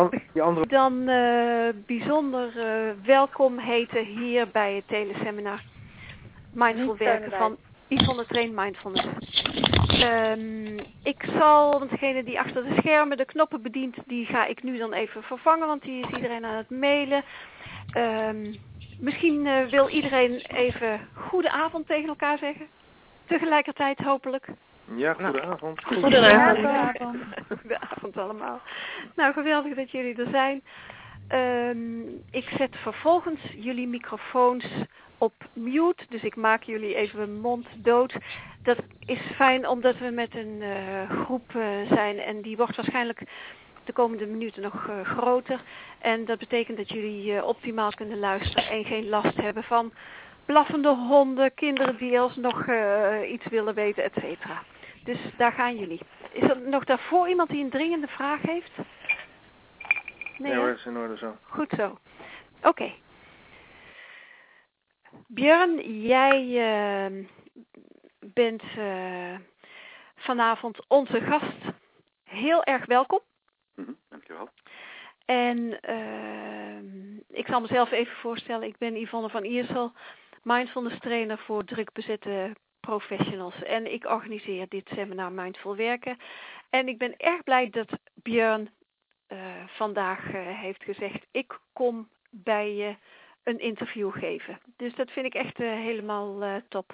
Die andere... Dan bijzonder welkom heten hier bij het teleseminar Mindful Werken van Yvonne Train Mindfulness. Ik zal, want degene die achter de schermen de knoppen bedient, die ga ik nu dan even vervangen, want die is iedereen aan het mailen. Misschien wil iedereen even goede avond tegen elkaar zeggen. Tegelijkertijd hopelijk. Ja, goedenavond. Goedenavond. Goedenavond allemaal. Nou, geweldig dat jullie er zijn. Ik zet vervolgens jullie microfoons op mute, dus ik maak jullie even mond dood. Dat is fijn omdat we met een groep zijn en die wordt waarschijnlijk de komende minuten nog groter. En dat betekent dat jullie optimaal kunnen luisteren en geen last hebben van blaffende honden, kinderen die alsnog iets willen weten, et cetera. Dus daar gaan jullie. Is er nog daarvoor iemand die een dringende vraag heeft? Nee hoor, is in orde zo. Goed zo. Oké. Björn, jij bent vanavond onze gast. Heel erg welkom. Dankjewel. En ik zal mezelf even voorstellen. Ik ben Yvonne van Iersel, mindfulness trainer voor druk bezette professionals. En ik organiseer dit seminar Mindful Werken. En ik ben erg blij dat Björn vandaag heeft gezegd, ik kom bij je een interview geven. Dus dat vind ik echt helemaal top.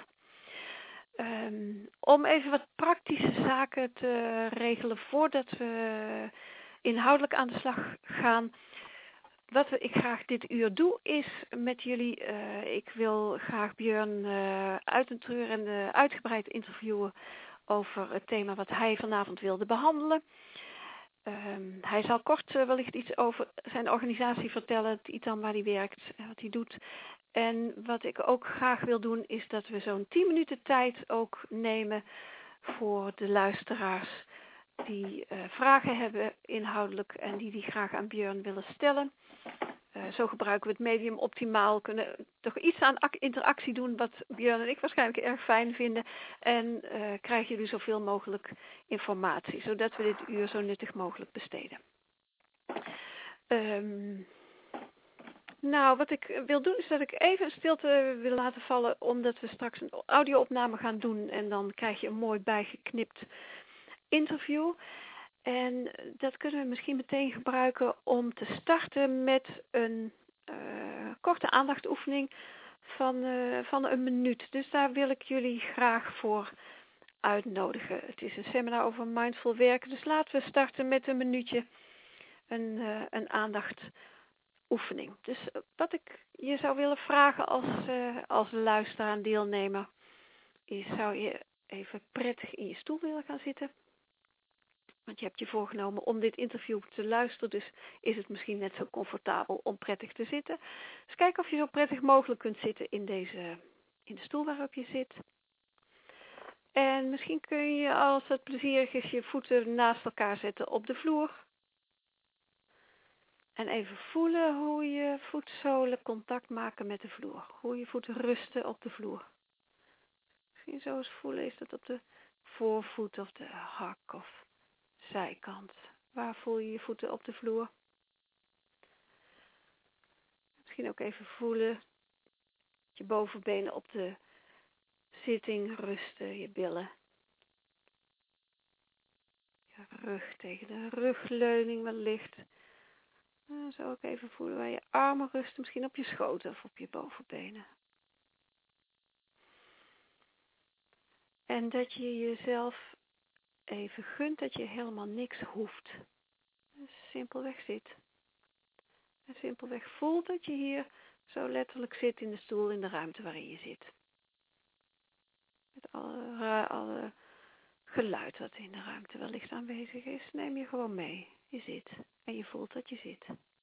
Om even wat praktische zaken te regelen voordat we inhoudelijk aan de slag gaan. Wat ik graag dit uur doe is met jullie, ik wil graag Björn uitgebreid interviewen over het thema wat hij vanavond wilde behandelen. Hij zal kort wellicht iets over zijn organisatie vertellen, het ITAM waar hij werkt en wat hij doet. En wat ik ook graag wil doen is dat we zo'n 10 minuten tijd ook nemen voor de luisteraars die vragen hebben inhoudelijk en die graag aan Björn willen stellen. Zo gebruiken we het medium optimaal, kunnen toch iets aan interactie doen wat Björn en ik waarschijnlijk erg fijn vinden. En krijgen jullie zoveel mogelijk informatie, zodat we dit uur zo nuttig mogelijk besteden. Nou, wat ik wil doen is dat ik even een stilte wil laten vallen, omdat we straks een audio-opname gaan doen en dan krijg je een mooi bijgeknipt interview. En dat kunnen we misschien meteen gebruiken om te starten met een korte aandachtsoefening van een minuut. Dus daar wil ik jullie graag voor uitnodigen. Het is een seminar over mindful werken, dus laten we starten met een minuutje een aandachtsoefening. Dus wat ik je zou willen vragen als luisteraar en deelnemer is, zou je even prettig in je stoel willen gaan zitten? Want je hebt je voorgenomen om dit interview te luisteren, dus is het misschien net zo comfortabel om prettig te zitten. Dus kijk of je zo prettig mogelijk kunt zitten in de stoel waarop je zit. En misschien kun je, als het plezierig is, je voeten naast elkaar zetten op de vloer. En even voelen hoe je voetzolen contact maken met de vloer. Hoe je voeten rusten op de vloer. Misschien zo eens voelen, is dat op de voorvoet of de hak of zijkant. Waar voel je je voeten op de vloer? Misschien ook even voelen je bovenbenen op de zitting rusten, je billen. Je rug tegen de rugleuning wellicht. Zo ook even voelen waar je armen rusten, misschien op je schoten of op je bovenbenen. En dat je jezelf even gunt dat je helemaal niks hoeft. Dus simpelweg zit. En simpelweg voelt dat je hier zo letterlijk zit in de stoel in de ruimte waarin je zit. Met alle geluid dat in de ruimte wellicht aanwezig is, neem je gewoon mee. Je zit en je voelt dat je zit.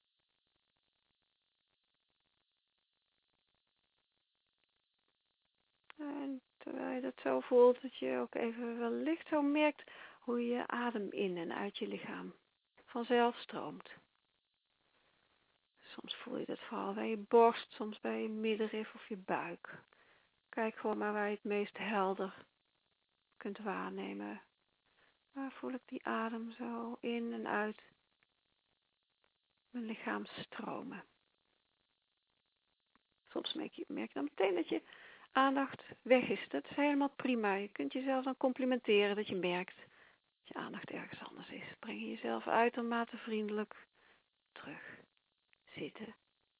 En terwijl je dat zo voelt, dat je ook even wellicht zo merkt hoe je adem in en uit je lichaam vanzelf stroomt. Soms voel je dat vooral bij je borst, soms bij je middenrif of je buik. Kijk gewoon maar waar je het meest helder kunt waarnemen. Waar voel ik die adem zo in en uit? mijn lichaam stromen. Soms merk je dan meteen dat je aandacht weg is. Dat is helemaal prima. Je kunt jezelf dan complimenteren dat je merkt dat je aandacht ergens anders is. Breng je jezelf uitermate vriendelijk terug. Zitten.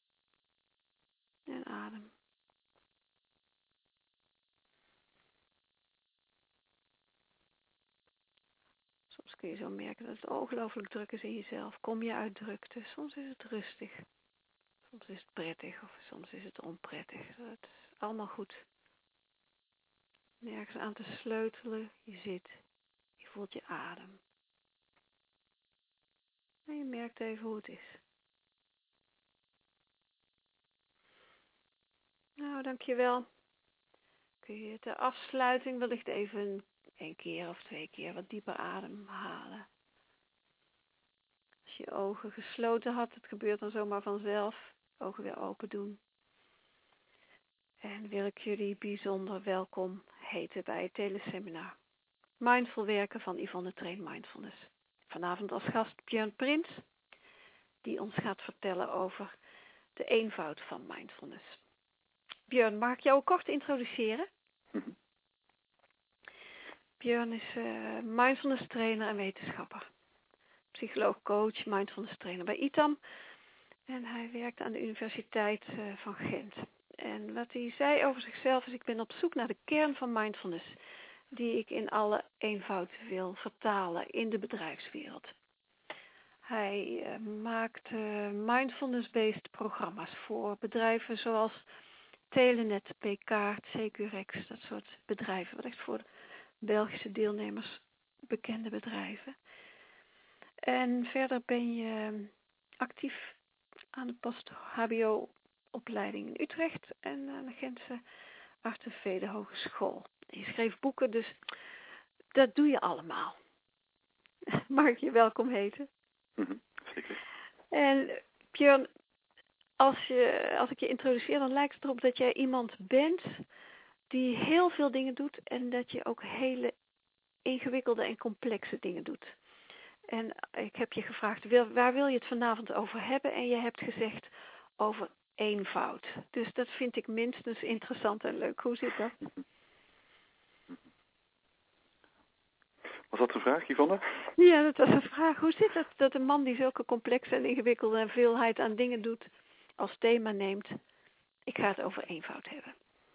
En adem. Soms kun je zo merken dat het ongelooflijk druk is in jezelf. Kom je uit drukte. Soms is het rustig. Soms is het prettig of soms is het onprettig. Het is allemaal goed. Nergens aan te sleutelen. Je zit. Je voelt je adem. En je merkt even hoe het is. Nou, dankjewel. Kun je de afsluiting wellicht even een keer of 2 keer wat dieper ademhalen. Als je ogen gesloten had, het gebeurt dan zomaar vanzelf. Ogen weer open doen. En wil ik jullie bijzonder welkom heten bij het teleseminar. Mindful werken van Yvonne Train Mindfulness. Vanavond als gast Björn Prins, die ons gaat vertellen over de eenvoud van mindfulness. Björn, mag ik jou kort introduceren? Björn is mindfulness trainer en wetenschapper. Psycholoog, coach, mindfulness trainer bij ITAM. En hij werkt aan de Universiteit van Gent. En wat hij zei over zichzelf is: ik ben op zoek naar de kern van mindfulness, die ik in alle eenvoud wil vertalen in de bedrijfswereld. Hij maakt mindfulness-based programma's voor bedrijven zoals Telenet, Pkaart, Securex, dat soort bedrijven. Wat echt voor de Belgische deelnemers bekende bedrijven. En verder ben je actief aan de post-HBO-opleiding in Utrecht en aan de Gentse Artevelde Hogeschool. Je schreef boeken, dus dat doe je allemaal. Mag ik je welkom heten? Zeker. En Björn, als ik je introduceer, dan lijkt het erop dat jij iemand bent die heel veel dingen doet en dat je ook hele ingewikkelde en complexe dingen doet. En ik heb je gevraagd, waar wil je het vanavond over hebben? En je hebt gezegd over eenvoud. Dus dat vind ik minstens interessant en leuk. Hoe zit dat? Was dat een vraag, Yvonne? Ja, dat was een vraag. Hoe zit het dat een man die zulke complexe en ingewikkelde en veelheid aan dingen doet, als thema neemt, ik ga het over eenvoud hebben?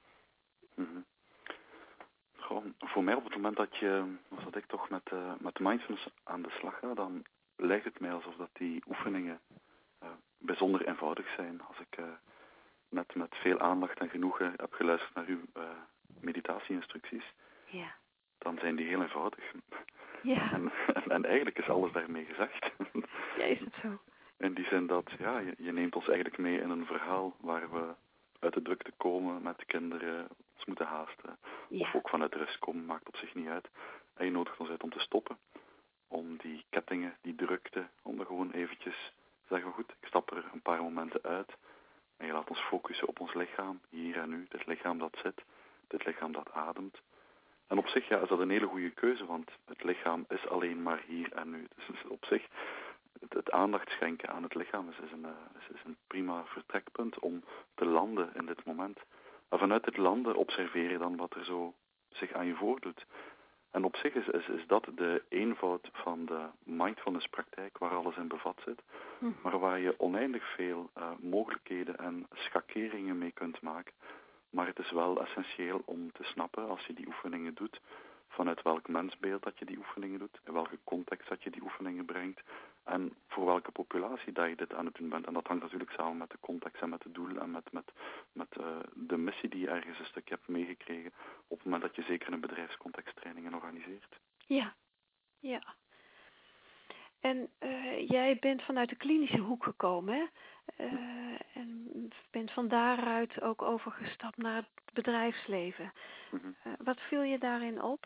Gewoon, voor mij op het moment dat ik toch met mindfulness aan de slag ga, dan lijkt het mij alsof dat die oefeningen bijzonder eenvoudig zijn. Als ik net met veel aandacht en genoegen heb geluisterd naar uw meditatie-instructies, ja, dan zijn die heel eenvoudig. Ja. En eigenlijk is alles daarmee gezegd. Ja, is het zo? In die zin dat, ja, je neemt ons eigenlijk mee in een verhaal waar we uit de drukte komen met de kinderen, ons moeten haasten. Ja. Of ook vanuit rust komen, maakt op zich niet uit. En je nodigt ons uit om te stoppen. Om die kettingen, die drukte, om er gewoon eventjes te zeggen, goed, ik stap er een paar momenten uit. En je laat ons focussen op ons lichaam, hier en nu. Dit lichaam dat zit, dit lichaam dat ademt. En op zich is dat een hele goede keuze, want het lichaam is alleen maar hier en nu. Dus op zich, het aandacht schenken aan het lichaam is een prima vertrekpunt om te landen in dit moment. En vanuit dit landen observeer je dan wat er zo zich aan je voordoet. En op zich is dat de eenvoud van de mindfulness-praktijk waar alles in bevat zit, maar waar je oneindig veel mogelijkheden en schakeringen mee kunt maken. Maar het is wel essentieel om te snappen, als je die oefeningen doet, vanuit welk mensbeeld dat je die oefeningen doet, in welke context dat je die oefeningen brengt, en voor welke populatie dat je dit aan het doen bent. En dat hangt natuurlijk samen met de context en met het doel en met de missie die je ergens een stukje hebt meegekregen op het moment dat je zeker in een bedrijfscontext trainingen organiseert. Ja, ja. En jij bent vanuit de klinische hoek gekomen, hè? En bent van daaruit ook overgestapt naar het bedrijfsleven. Wat viel je daarin op?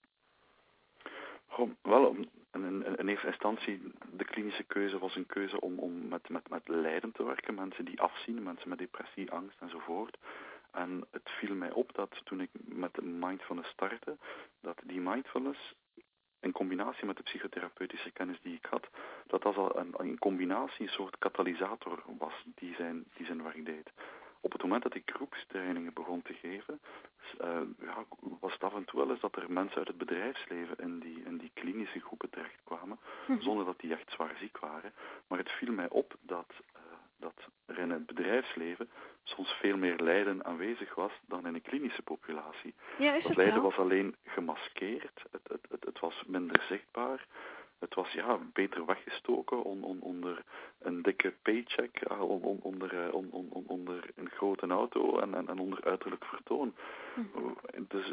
Wel, in eerste instantie, de klinische keuze was een keuze om met lijden te werken. Mensen die afzien, mensen met depressie, angst enzovoort. En het viel mij op dat toen ik met mindfulness startte, dat die mindfulness in combinatie met de psychotherapeutische kennis die ik had, dat al in combinatie een soort katalysator was die zijn werk deed. Op het moment dat ik groepstrainingen begon te geven, was het af en toe wel eens dat er mensen uit het bedrijfsleven in die klinische groepen terechtkwamen, zonder dat die echt zwaar ziek waren. Maar het viel mij op dat er in het bedrijfsleven soms veel meer lijden aanwezig was dan in een klinische populatie. Ja, dat lijden was alleen gemaskeerd, het was minder zichtbaar. Het was beter weggestoken onder een dikke paycheck, onder een grote auto en onder uiterlijk vertoon. Dus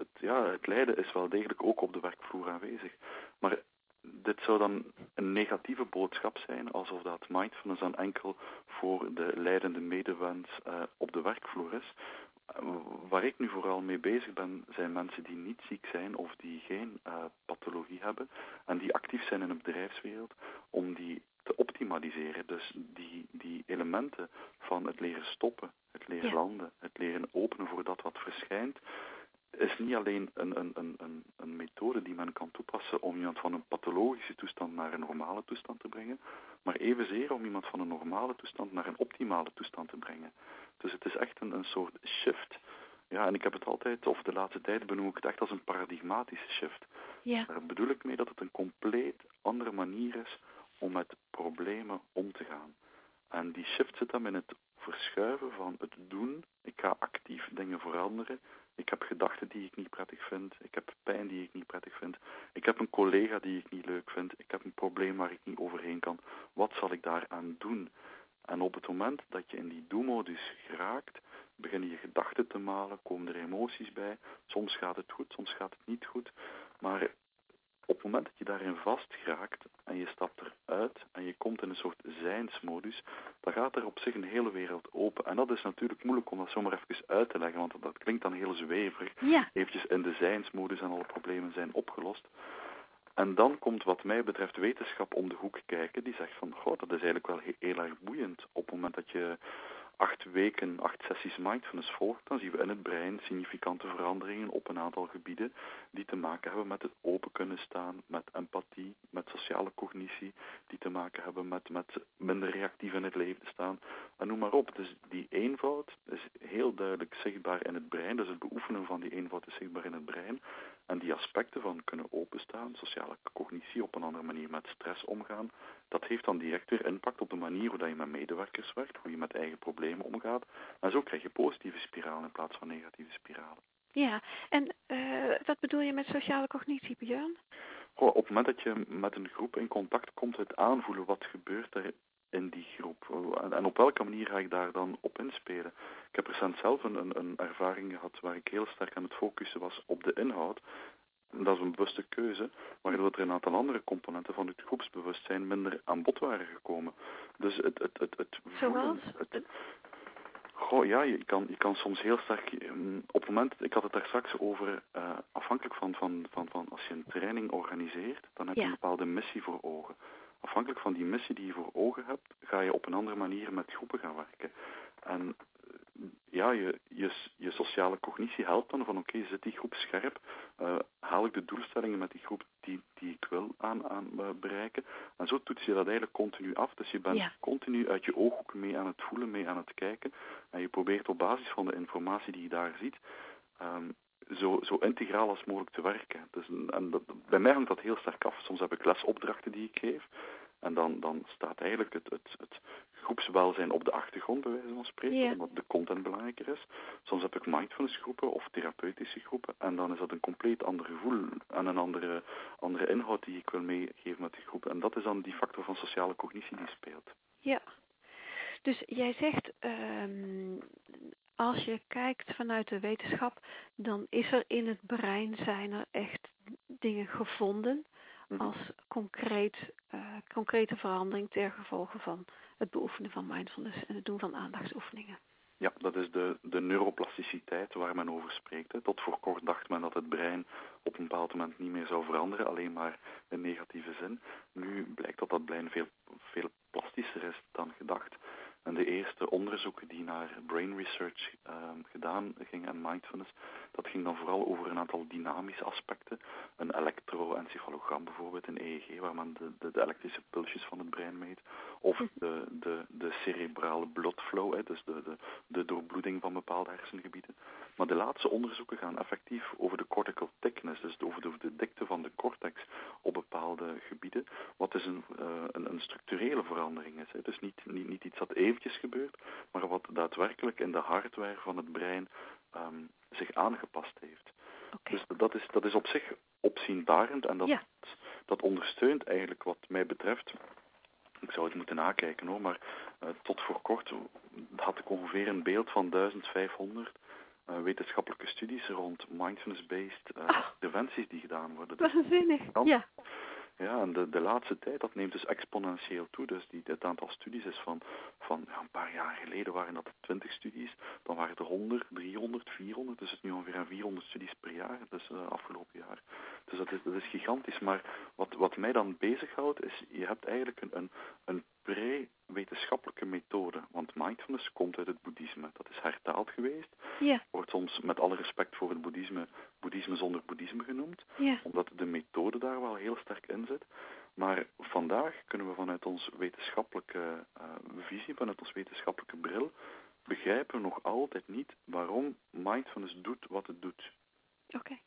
het lijden is wel degelijk ook op de werkvloer aanwezig. Maar dit zou dan een negatieve boodschap zijn, alsof dat mindfulness dan enkel voor de lijdende medewens op de werkvloer is. Waar ik nu vooral mee bezig ben, zijn mensen die niet ziek zijn of die geen pathologie hebben en die actief zijn in de bedrijfswereld, om die te optimaliseren. Dus die elementen van het leren stoppen, het leren landen, het leren openen voor dat wat verschijnt, is niet alleen een methode die men kan toepassen om iemand van een pathologische toestand naar een normale toestand te brengen, maar evenzeer om iemand van een normale toestand naar een optimale toestand te brengen. Dus het is echt een soort shift. Ja, en ik heb het altijd, of de laatste tijd benoem ik het echt als een paradigmatische shift. Ja. Daar bedoel ik mee dat het een compleet andere manier is om met problemen om te gaan. En die shift zit hem in het verschuiven van het doen. Ik ga actief dingen veranderen. Ik heb gedachten die ik niet prettig vind. Ik heb pijn die ik niet prettig vind. Ik heb een collega die ik niet leuk vind. Ik heb een probleem waar ik niet overheen kan. Wat zal ik daaraan doen? En op het moment dat je in die doe-modus geraakt, beginnen je gedachten te malen, komen er emoties bij. Soms gaat het goed, soms gaat het niet goed. Maar op het moment dat je daarin vastgeraakt en je stapt eruit en je komt in een soort zijnsmodus, dan gaat er op zich een hele wereld open. En dat is natuurlijk moeilijk om dat zomaar even uit te leggen, want dat klinkt dan heel zweverig. Ja. Eventjes in de zijnsmodus en alle problemen zijn opgelost. En dan komt wat mij betreft wetenschap om de hoek kijken, die zegt van, dat is eigenlijk wel heel erg boeiend. Op het moment dat je 8 sessies mindfulness volgt, dan zien we in het brein significante veranderingen op een aantal gebieden die te maken hebben met het open kunnen staan, met empathie, met sociale cognitie, die te maken hebben met minder reactief in het leven staan. En noem maar op. Dus die eenvoud is heel duidelijk zichtbaar in het brein, dus het beoefenen van die eenvoud is zichtbaar in het brein. En die aspecten van kunnen openstaan, sociale cognitie, op een andere manier met stress omgaan, dat heeft dan direct weer impact op de manier hoe je met medewerkers werkt, hoe je met eigen problemen omgaat. En zo krijg je positieve spiralen in plaats van negatieve spiralen. Ja, en wat bedoel je met sociale cognitie, Björn? Op het moment dat je met een groep in contact komt, het aanvoelen wat gebeurt er in die groep. En op welke manier ga ik daar dan op inspelen? Ik heb recent zelf een ervaring gehad waar ik heel sterk aan het focussen was op de inhoud. Dat is een bewuste keuze, waardoor er een aantal andere componenten van het groepsbewustzijn minder aan bod waren gekomen. Dus het voelen... Je kan soms heel sterk... Op het moment, ik had het daar straks over, afhankelijk van als je een training organiseert, dan heb je een bepaalde missie voor ogen. Afhankelijk van die missie die je voor ogen hebt, ga je op een andere manier met groepen gaan werken. En je sociale cognitie helpt dan van zit die groep scherp, haal ik de doelstellingen met die groep die ik wil aan bereiken. En zo toets je dat eigenlijk continu af. Dus je bent continu uit je ooghoek mee aan het voelen, mee aan het kijken. En je probeert op basis van de informatie die je daar ziet, zo integraal als mogelijk te werken. Dus, bij mij hangt dat heel sterk af. Soms heb ik lesopdrachten die ik geef. En dan staat eigenlijk het groepswelzijn op de achtergrond, bij wijze van spreken, omdat de content belangrijker is. Soms heb ik mindfulness groepen of therapeutische groepen. En dan is dat een compleet ander gevoel en een andere inhoud die ik wil meegeven met die groepen. En dat is dan die factor van sociale cognitie die speelt. Ja, dus jij zegt, als je kijkt vanuit de wetenschap, dan is er in het brein zijn er echt dingen gevonden als concrete verandering ter gevolge van het beoefenen van mindfulness en het doen van aandachtsoefeningen. Ja, dat is de neuroplasticiteit waar men over spreekt. Tot voor kort dacht men dat het brein op een bepaald moment niet meer zou veranderen, alleen maar in negatieve zin. Nu blijkt dat brein veel plastischer is dan gedacht. En de eerste onderzoeken die naar brain research gedaan gingen en mindfulness, dat ging dan vooral over een aantal dynamische aspecten. Een elektroencefalogram bijvoorbeeld, een EEG, waar men de elektrische pulsjes van het brein meet. Of de cerebrale bloodflow, dus de doorbloeding van bepaalde hersengebieden. Maar de laatste onderzoeken gaan effectief over de cortical thickness, dus over de dikte van de cortex op bepaalde gebieden, wat dus een structurele verandering is. Dus niet iets dat eventjes gebeurt, maar wat daadwerkelijk in de hardware van het brein zich aangepast heeft. Okay. Dus dat is op zich opzienbarend en dat ondersteunt eigenlijk wat mij betreft. Ik zou het moeten nakijken hoor, maar tot voor kort had ik ongeveer een beeld van 1500 wetenschappelijke studies rond mindfulness-based interventies die gedaan worden. Waanzinnig, ja. Ja, en de laatste tijd, dat neemt dus exponentieel toe. Dus het aantal studies is van een paar jaar geleden waren dat 20 studies. Dan waren het 100, 300, 400. Dus het is nu ongeveer 400 studies per jaar, dus afgelopen jaar. Dus dat is gigantisch. Maar wat mij dan bezighoudt, is je hebt eigenlijk een pre-wetenschappelijke methode. Want mindfulness komt uit het boeddhisme. Dat is hertaald geweest. Ja. Wordt soms met alle respect voor het boeddhisme zonder boeddhisme genoemd. Ja. Omdat de methode daar wel heel sterk in zit. Maar vandaag kunnen we vanuit onze wetenschappelijke visie, vanuit onze wetenschappelijke bril, begrijpen we nog altijd niet waarom mindfulness doet wat het doet. Okay.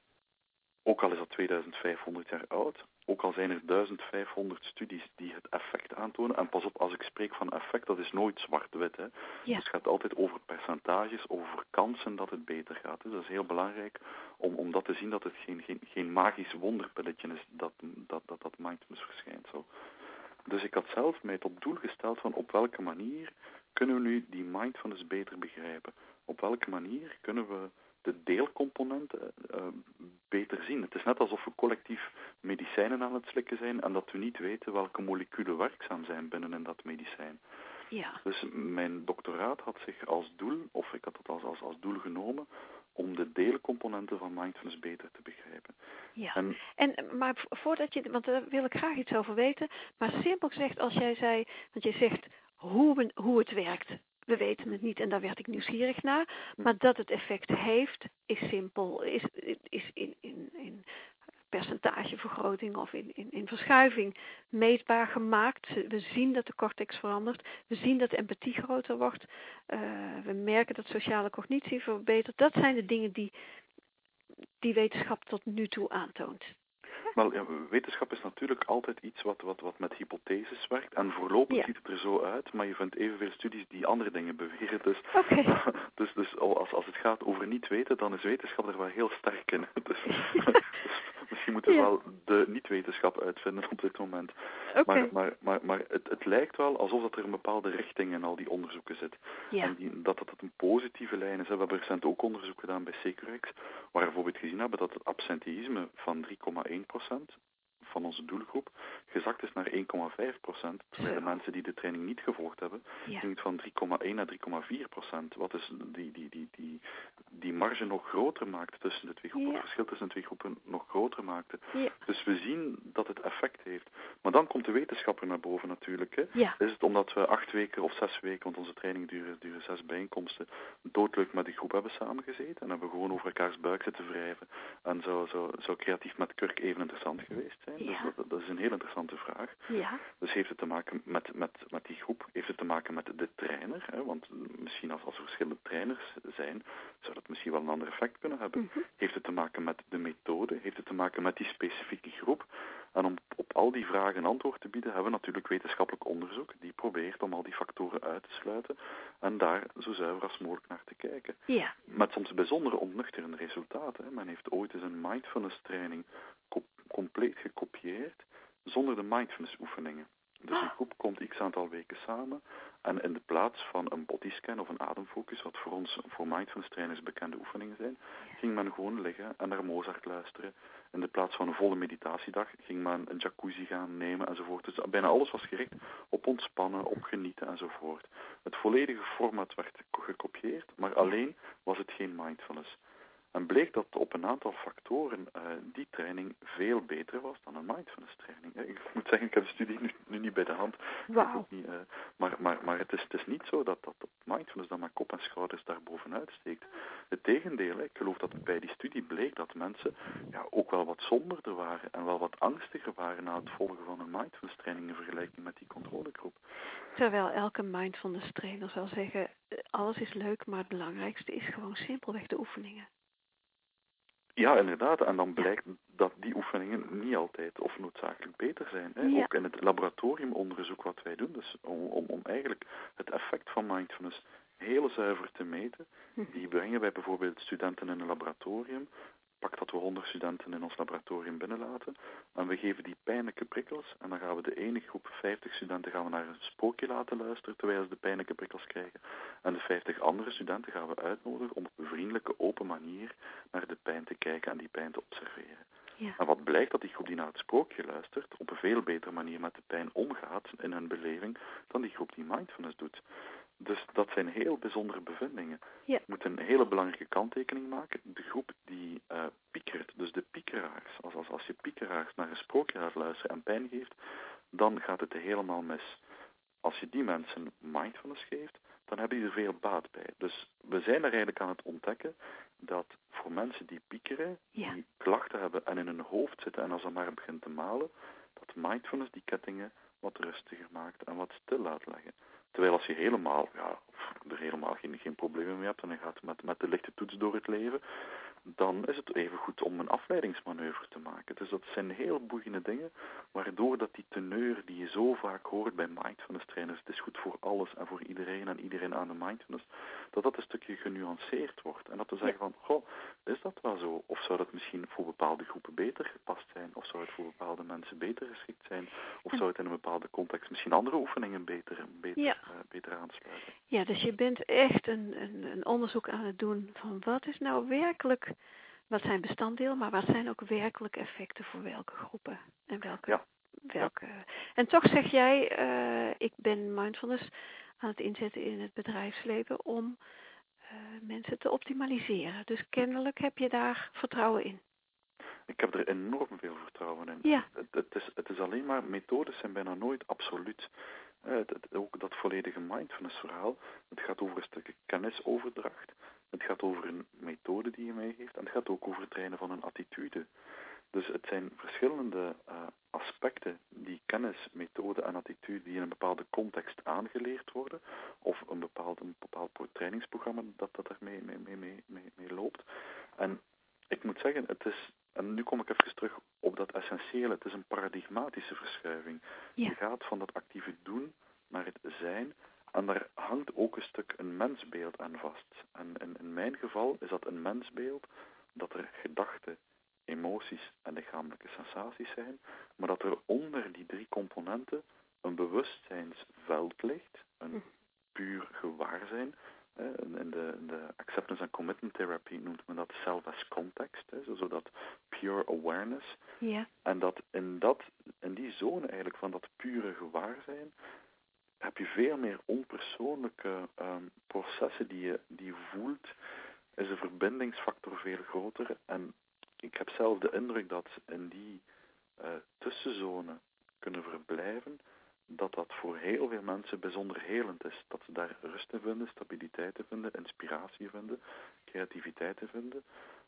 Ook al is dat 2500 jaar oud, ook al zijn er 1500 studies die het effect aantonen. En pas op, als ik spreek van effect, dat is nooit zwart-wit. Hè. Ja. Dus het gaat altijd over percentages, over kansen dat het beter gaat. Dus dat is heel belangrijk om dat te zien, dat het geen magisch wonderpilletje is dat mindfulness verschijnt. Zo. Dus ik had zelf mij tot doel gesteld van op welke manier kunnen we nu die mindfulness beter begrijpen. Op welke manier kunnen we de deelcomponenten beter zien. Het is net alsof we collectief medicijnen aan het slikken zijn en dat we niet weten welke moleculen werkzaam zijn binnen in dat medicijn. Ja. Dus mijn doctoraat had zich als doel, of ik had het als doel genomen, om de deelcomponenten van mindfulness beter te begrijpen. Ja, maar voordat je, want daar wil ik graag iets over weten, maar simpel gezegd, als jij zei, want je zegt hoe het werkt, we weten het niet en daar werd ik nieuwsgierig naar, maar dat het effect heeft, is simpel, is in percentagevergroting of in verschuiving meetbaar gemaakt. We zien dat de cortex verandert, we zien dat de empathie groter wordt, we merken dat sociale cognitie verbetert. Dat zijn de dingen die wetenschap tot nu toe aantoont. Wel, ja, wetenschap is natuurlijk altijd iets wat met hypotheses werkt. En voorlopig ziet het er zo uit, maar je vindt evenveel studies die andere dingen beweren. Dus als het gaat over niet weten, dan is wetenschap er wel heel sterk in. Dus misschien moeten we wel de niet-wetenschap uitvinden op dit moment. Okay. Maar het lijkt wel alsof dat er een bepaalde richting in al die onderzoeken zit. Ja. En dat het een positieve lijn is. We hebben recent ook onderzoek gedaan bij Securex, waar we bijvoorbeeld gezien hebben dat het absenteïsme van 3,1% van onze doelgroep gezakt is naar 1,5%. Terwijl de mensen die de training niet gevolgd hebben, ging het van 3,1 naar 3,4%. Wat dus die marge nog groter maakt tussen de twee groepen, het verschil tussen de twee groepen nog groter maakte. Ja. Dus we zien dat het effect heeft. Maar dan komt de wetenschapper naar boven natuurlijk. Hè. Ja. Is het omdat we 8 weken of 6 weken, want onze training duren 6 bijeenkomsten, doodleuk met die groep hebben samengezeten en hebben gewoon over elkaars buik zitten wrijven. En zou creatief met kurk even interessant geweest zijn? Ja. Dus dat is een heel interessante vraag. Ja. Dus heeft het te maken met die groep? Heeft het te maken met de trainer? Hè? Want misschien als er verschillende trainers zijn, zou dat misschien wel een ander effect kunnen hebben. Mm-hmm. Heeft het te maken met de methode? Heeft het te maken met die specifieke groep? En om op al die vragen een antwoord te bieden, hebben we natuurlijk wetenschappelijk onderzoek die probeert om al die factoren uit te sluiten en daar zo zuiver als mogelijk naar te kijken. Ja. Met soms bijzondere ontnuchterende resultaten. Hè. Men heeft ooit eens een mindfulness training compleet gekopieerd zonder de mindfulness oefeningen. Dus een groep komt x aantal weken samen en in de plaats van een bodyscan of een ademfocus, wat voor ons, voor mindfulness trainers bekende oefeningen zijn, ging men gewoon liggen en naar Mozart luisteren. In de plaats van een volle meditatiedag ging men een jacuzzi gaan nemen enzovoort. Dus bijna alles was gericht op ontspannen, op genieten enzovoort. Het volledige format werd gekopieerd, maar alleen was het geen mindfulness. En bleek dat op een aantal factoren die training veel beter was dan een mindfulness training. Ik moet zeggen, ik heb de studie nu niet bij de hand. Wow. Maar het is niet zo dat mindfulness dat met kop en schouders daar bovenuit steekt. Het tegendeel, ik geloof dat bij die studie bleek dat mensen ook wel wat somberder waren en wel wat angstiger waren na het volgen van een mindfulness training in vergelijking met die controlegroep. Terwijl elke mindfulness trainer zal zeggen, alles is leuk, maar het belangrijkste is gewoon simpelweg de oefeningen. Ja, inderdaad. En dan blijkt dat die oefeningen niet altijd of noodzakelijk beter zijn. Hè? Ja. Ook in het laboratoriumonderzoek wat wij doen, dus om eigenlijk het effect van mindfulness heel zuiver te meten, die brengen wij bijvoorbeeld studenten in een laboratorium. Pak dat we 100 studenten in ons laboratorium binnenlaten en we geven die pijnlijke prikkels en dan gaan we de ene groep 50 studenten gaan we naar een spookje laten luisteren terwijl ze de pijnlijke prikkels krijgen en de 50 andere studenten gaan we uitnodigen om op een vriendelijke, open manier naar de pijn te kijken en die pijn te observeren. Ja. En wat blijkt, dat die groep die naar het sprookje luistert op een veel betere manier met de pijn omgaat in hun beleving dan die groep die mindfulness doet. Dus dat zijn heel bijzondere bevindingen. Ja. Je moet een hele belangrijke kanttekening maken. De groep die piekert, dus de piekeraars, als je piekeraars naar een sprookje laat luisteren en pijn geeft, dan gaat het helemaal mis. Als je die mensen mindfulness geeft, dan hebben die er veel baat bij. Dus we zijn er eigenlijk aan het ontdekken dat voor mensen die piekeren, die klachten hebben en in hun hoofd zitten en als dat maar begint te malen, dat mindfulness die kettingen wat rustiger maakt en wat stil laat leggen. Terwijl als je er helemaal geen problemen mee hebt en je gaat met de lichte toets door het leven, dan is het even goed om een afleidingsmanoeuvre te maken. Dus dat zijn heel boeiende dingen, waardoor dat die teneur die je zo vaak hoort bij mindfulness trainers, het is goed voor alles en voor iedereen en iedereen aan de mindfulness, dat een stukje genuanceerd wordt. En dat we zeggen van, goh, is dat wel zo? Of zou dat misschien voor bepaalde groepen beter gepast zijn? Of zou het voor bepaalde mensen beter geschikt zijn? Of zou het in een bepaalde context misschien andere oefeningen beter aansluiten? Ja, dus je bent echt een onderzoek aan het doen van wat is nou werkelijk, wat zijn bestanddelen, maar wat zijn ook werkelijk effecten voor welke groepen en welke. En toch zeg jij, ik ben mindfulness aan het inzetten in het bedrijfsleven om mensen te optimaliseren. Dus kennelijk heb je daar vertrouwen in. Ik heb er enorm veel vertrouwen in. Ja. Het is alleen maar, methodes zijn bijna nooit absoluut. Ook dat volledige mindfulness verhaal, het gaat over een stukje kennisoverdracht. Het gaat over een methode die je meegeeft en het gaat ook over het trainen van een attitude. Dus het zijn verschillende aspecten die kennis, methode en attitude die in een bepaalde context aangeleerd worden, of een bepaald trainingsprogramma dat ermee mee loopt. En ik moet zeggen, en nu kom ik even terug op dat essentiële, het is een paradigmatische verschuiving. Ja. Je gaat van dat actieve doen naar het zijn, en daar hangt ook een stuk een mensbeeld aan vast. En in mijn geval is dat een mensbeeld dat er gedachten, emoties en lichamelijke sensaties zijn, maar dat er onder die 3 componenten een bewustzijnsveld ligt, een puur gewaarzijn. In de acceptance and commitment therapy noemt men dat self as context, zodat pure awareness. Ja. En dat in die zone eigenlijk van dat pure gewaarzijn heb je veel meer onpersoonlijke processen die je voelt, is de verbindingsfactor veel groter. En ik heb zelf de indruk dat in die tussenzone kunnen verblijven, dat voor heel veel mensen bijzonder helend is. Dat ze daar rust in vinden, stabiliteit in vinden, inspiratie vinden, creativiteit in vinden.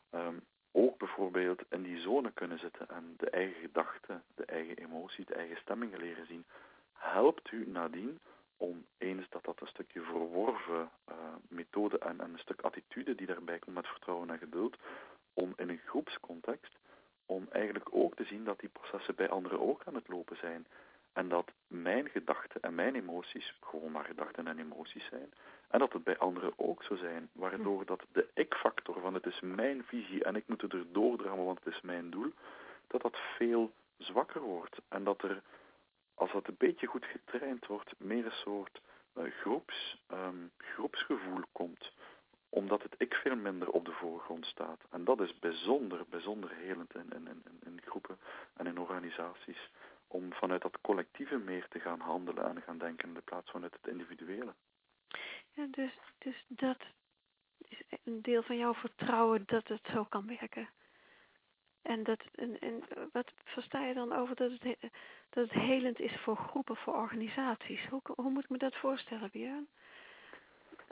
Ook bijvoorbeeld in die zone kunnen zitten en de eigen gedachten, de eigen emotie, de eigen stemmingen leren zien. Helpt u nadien om eens dat een stukje verworven methode en een stuk attitude die daarbij komt met vertrouwen en geduld, om in een groepscontext, om eigenlijk ook te zien dat die processen bij anderen ook aan het lopen zijn. En dat mijn gedachten en mijn emoties gewoon maar gedachten en emoties zijn. En dat het bij anderen ook zo zijn. Waardoor dat de ik-factor van het is mijn visie en ik moet het er doordrammen want het is mijn doel, dat veel zwakker wordt. En dat er, als dat een beetje goed getraind wordt, meer een soort groepsgevoel komt. Omdat het ik veel minder op de voorgrond staat. En dat is bijzonder, bijzonder helend in groepen en in organisaties. Om vanuit dat collectieve meer te gaan handelen en gaan denken in de plaats vanuit het individuele. Ja, dus dat is een deel van jouw vertrouwen dat het zo kan werken. En wat versta je dan over dat het helend is voor groepen, voor organisaties? Hoe moet ik me dat voorstellen, Björn?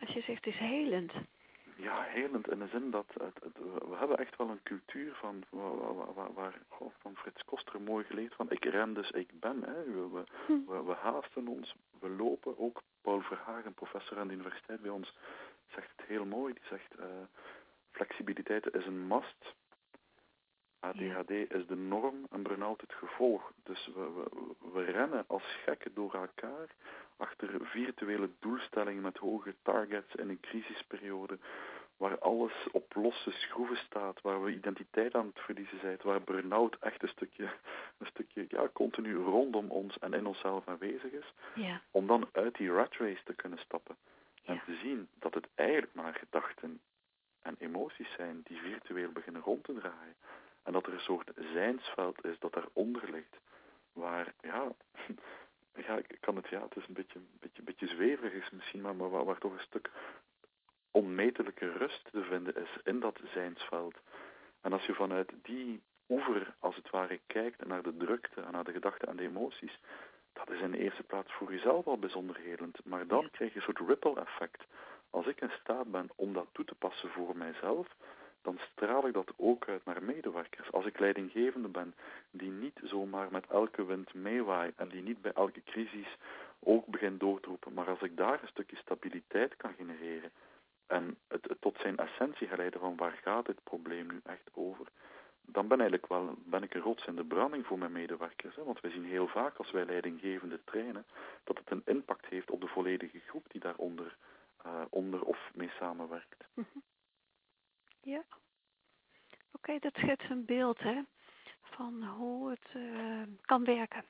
Als je zegt het is helend. Ja, helend in de zin dat we hebben echt wel een cultuur van van Frits Koster mooi geleerd van ik ren dus ik ben. Hè. We haasten ons, we lopen. Ook Paul Verhagen, professor aan de universiteit bij ons, zegt het heel mooi. Die zegt flexibiliteit is een must. ADHD is de norm en burn-out het gevolg. Dus we rennen als gekken door elkaar achter virtuele doelstellingen met hoge targets in een crisisperiode, waar alles op losse schroeven staat, waar we identiteit aan het verliezen zijn, waar burn-out echt een stukje continu rondom ons en in onszelf aanwezig is, om dan uit die rat race te kunnen stappen en te zien dat het eigenlijk maar gedachten en emoties zijn die virtueel beginnen rond te draaien. En dat er een soort zijnsveld is dat daaronder ligt, waar, ik kan het, het is een beetje zweverig is misschien, maar waar toch een stuk onmetelijke rust te vinden is in dat zijnsveld. En als je vanuit die oever, als het ware, kijkt naar de drukte en naar de gedachten en de emoties, dat is in de eerste plaats voor jezelf al bijzonder helend. Maar dan krijg je een soort ripple effect. Als ik in staat ben om dat toe te passen voor mijzelf, dan straal ik dat ook uit naar medewerkers. Als ik leidinggevende ben, die niet zomaar met elke wind meewaait en die niet bij elke crisis ook begint door te roepen, maar als ik daar een stukje stabiliteit kan genereren en het tot zijn essentie geleiden van waar gaat dit probleem nu echt over, dan ben ik een rots in de branding voor mijn medewerkers. Hè? Want wij zien heel vaak als wij leidinggevende trainen, dat het een impact heeft op de volledige groep die daaronder onder of mee samenwerkt. Ja. Oké, dat schetst een beeld van hoe het kan werken.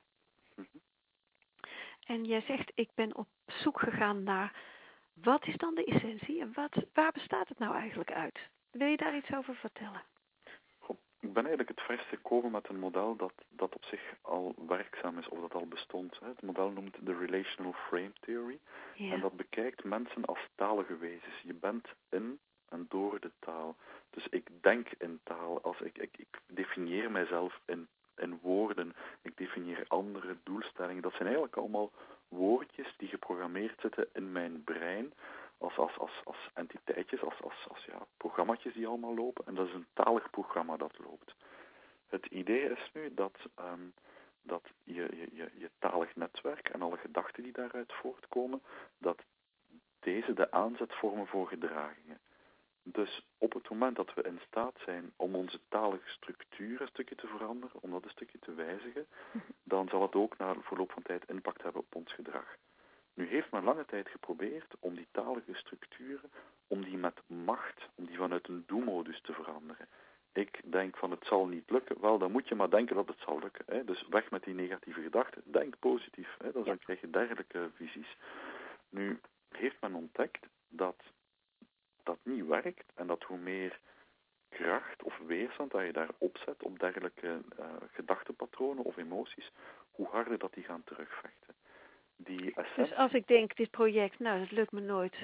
En jij zegt, ik ben op zoek gegaan naar, wat is dan de essentie en waar bestaat het nou eigenlijk uit? Wil je daar iets over vertellen? Ik ben eigenlijk het verst gekomen met een model dat op zich al werkzaam is of dat al bestond. Het model noemt de Relational Frame Theory. Ja. En dat bekijkt mensen als talige wezens. Je bent in en door de taal. Dus ik denk in taal. Als ik definieer mijzelf in woorden. Ik definieer andere doelstellingen. Dat zijn eigenlijk allemaal woordjes die geprogrammeerd zitten in mijn brein als entiteitjes, als programmaatjes die allemaal lopen. En dat is een talig programma dat loopt. Het idee is nu dat je talig netwerk en alle gedachten die daaruit voortkomen, dat deze de aanzet vormen voor gedragingen. Dus op het moment dat we in staat zijn om onze talige structuur een stukje te veranderen, om dat een stukje te wijzigen, dan zal het ook na verloop van tijd impact hebben op ons gedrag. Nu heeft men lange tijd geprobeerd om die talige structuren, om die met macht, om die vanuit een do-modus te veranderen. Ik denk van het zal niet lukken, wel dan moet je maar denken dat het zal lukken. Hè? Dus weg met die negatieve gedachten, denk positief, hè? Dan krijg je dergelijke visies. Nu heeft men ontdekt dat dat niet werkt en dat hoe meer kracht of weerstand dat je daar opzet op dergelijke gedachtepatronen of emoties, hoe harder dat die gaan terugvechten. Dus als ik denk, dit project, nou, dat lukt me nooit.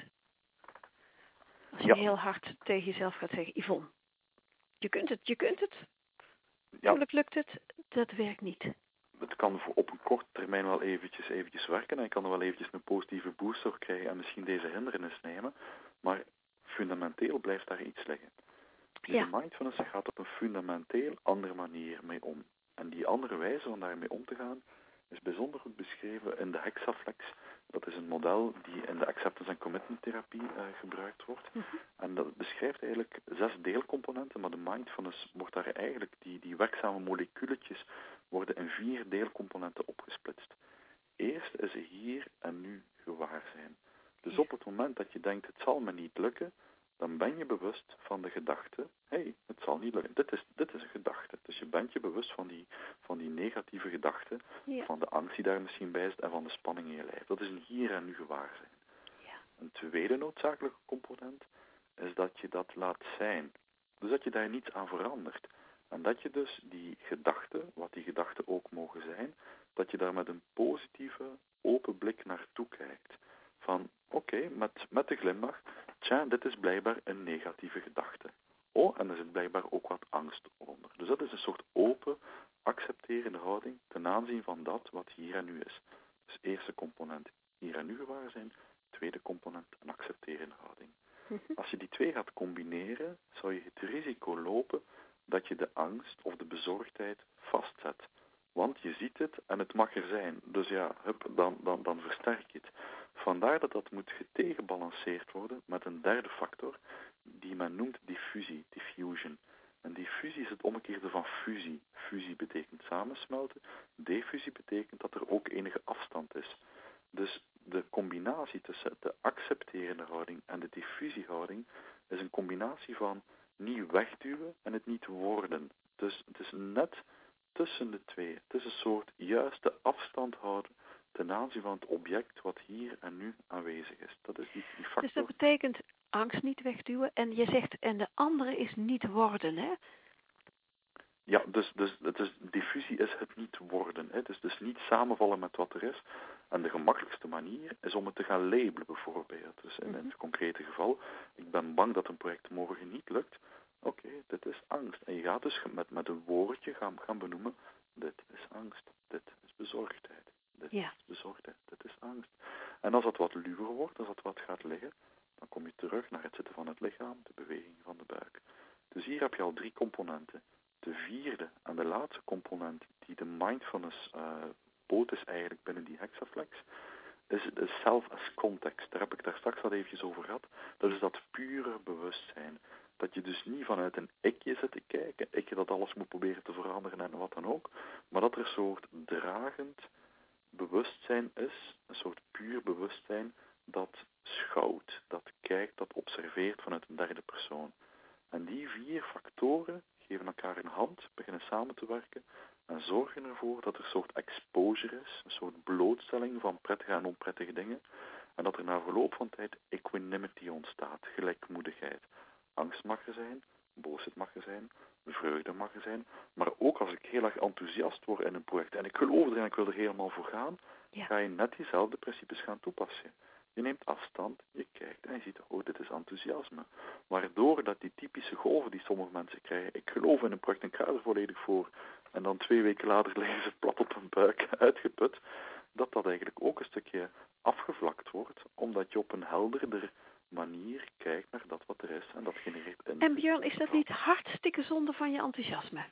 Als je heel hard tegen jezelf gaat zeggen, Yvonne, je kunt het. Tuurlijk lukt het, dat werkt niet. Het kan op een korte termijn wel eventjes werken en je kan er wel eventjes een positieve boost door krijgen en misschien deze hindernis nemen, maar fundamenteel blijft daar iets liggen. Dus de mindfulness gaat op een fundamenteel andere manier mee om. En die andere wijze van daarmee om te gaan is bijzonder goed beschreven in de Hexaflex. Dat is een model die in de acceptance en commitment therapie gebruikt wordt. En dat beschrijft eigenlijk 6 deelcomponenten, maar de mindfulness wordt daar eigenlijk, die werkzame moleculetjes worden in 4 deelcomponenten opgesplitst. Eerst is hier en nu gewaar zijn. Dus op het moment dat je denkt, het zal me niet lukken, dan ben je bewust van de gedachte, het zal niet lukken. Dit is een gedachte. Dus je bent je bewust van die negatieve gedachte, van de angst die daar misschien bij zit en van de spanning in je lijf. Dat is een hier en nu gewaar zijn. Ja. Een tweede noodzakelijke component is dat je dat laat zijn. Dus dat je daar niets aan verandert. En dat je dus die gedachten, wat die gedachten ook mogen zijn, dat je daar met een positieve, open blik naartoe kijkt. Van, oké, met de glimlach, dit is blijkbaar een negatieve gedachte. Oh, en er zit blijkbaar ook wat angst onder. Dus dat is een soort open, accepterende houding ten aanzien van dat wat hier en nu is. Dus eerste component, hier en nu gewaar zijn. tweede component, een accepterende houding. Mhm. Als je die twee gaat combineren, zou je het risico lopen dat je de angst of de bezorgdheid vastzet. Want je ziet het en het mag er zijn. Dus ja, dan versterk je het. Vandaar dat dat moet getegenbalanceerd worden met een derde factor die men noemt diffusie, diffusion. En diffusie is het omgekeerde van fusie. Fusie betekent samensmelten. Diffusie betekent dat er ook enige afstand is. Dus de combinatie tussen de accepterende houding en de diffusiehouding is een combinatie van niet wegduwen en het niet worden. Dus het is net tussen de twee. Het is een soort juiste afstand houden ten aanzien van het object wat hier en nu aanwezig is. Dat is die factor. Dus dat betekent angst niet wegduwen en je zegt en de andere is niet worden, hè? Ja, dus diffusie is het niet worden. Hè. Dus niet samenvallen met wat er is. En de gemakkelijkste manier is om het te gaan labelen bijvoorbeeld. Dus in het concrete geval, ik ben bang dat een project morgen niet lukt. Oké, dit is angst. En je gaat dus met een woordje gaan benoemen, dit is angst, dit is bezorgdheid, dit is bezorgdheid, dit is angst. En als dat wat luwer wordt, als dat wat gaat liggen, dan kom je terug naar het zitten van het lichaam, de beweging van de buik. Dus hier heb je al 3 componenten. De vierde en de laatste component die de mindfulness bood is eigenlijk binnen die hexaflex, is self as context. Daar heb ik daar straks al eventjes over gehad. Dat is dat pure bewustzijn. Dat je dus niet vanuit een ikje zit te kijken, ikje dat alles moet proberen te veranderen en wat dan ook, maar dat er een soort dragend bewustzijn is, een soort puur bewustzijn dat schouwt, dat kijkt, dat observeert vanuit een derde persoon. En die 4 factoren geven elkaar een hand, beginnen samen te werken en zorgen ervoor dat er een soort exposure is, een soort blootstelling van prettige en onprettige dingen en dat er na verloop van tijd equanimity ontstaat, gelijkmoedigheid. Angst mag er zijn, boosheid mag er zijn, vreugde mag er zijn, maar ook als ik heel erg enthousiast word in een project en ik geloof erin en ik wil er helemaal voor gaan, ga je net diezelfde principes gaan toepassen. Je neemt afstand, je kijkt en je ziet, oh, dit is enthousiasme. Waardoor dat die typische golven die sommige mensen krijgen, ik geloof in een project en ik ga er volledig voor, en dan 2 weken later liggen ze plat op hun buik, uitgeput, dat eigenlijk ook een stukje afgevlakt wordt, omdat je op een helderder manier kijkt naar dat wat er is en dat genereert in. En Björn, is dat niet hartstikke zonde van je enthousiasme?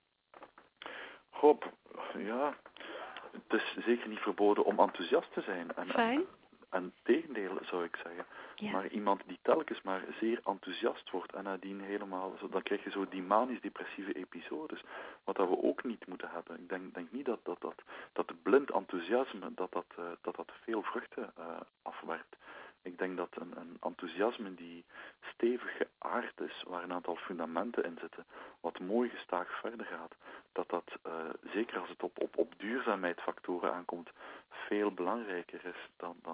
Goh, ja, het is zeker niet verboden om enthousiast te zijn. Fijn. En tegendeel zou ik zeggen. Ja. Maar iemand die telkens maar zeer enthousiast wordt en nadien helemaal, dan krijg je zo die manisch-depressieve episodes. Wat dat we ook niet moeten hebben. Ik denk niet dat blind enthousiasme, dat veel vruchten afwerpt. Ik denk dat een enthousiasme die stevig geaard is, waar een aantal fundamenten in zitten, wat mooi gestaag verder gaat, dat zeker als het op duurzaamheidsfactoren aankomt, veel belangrijker is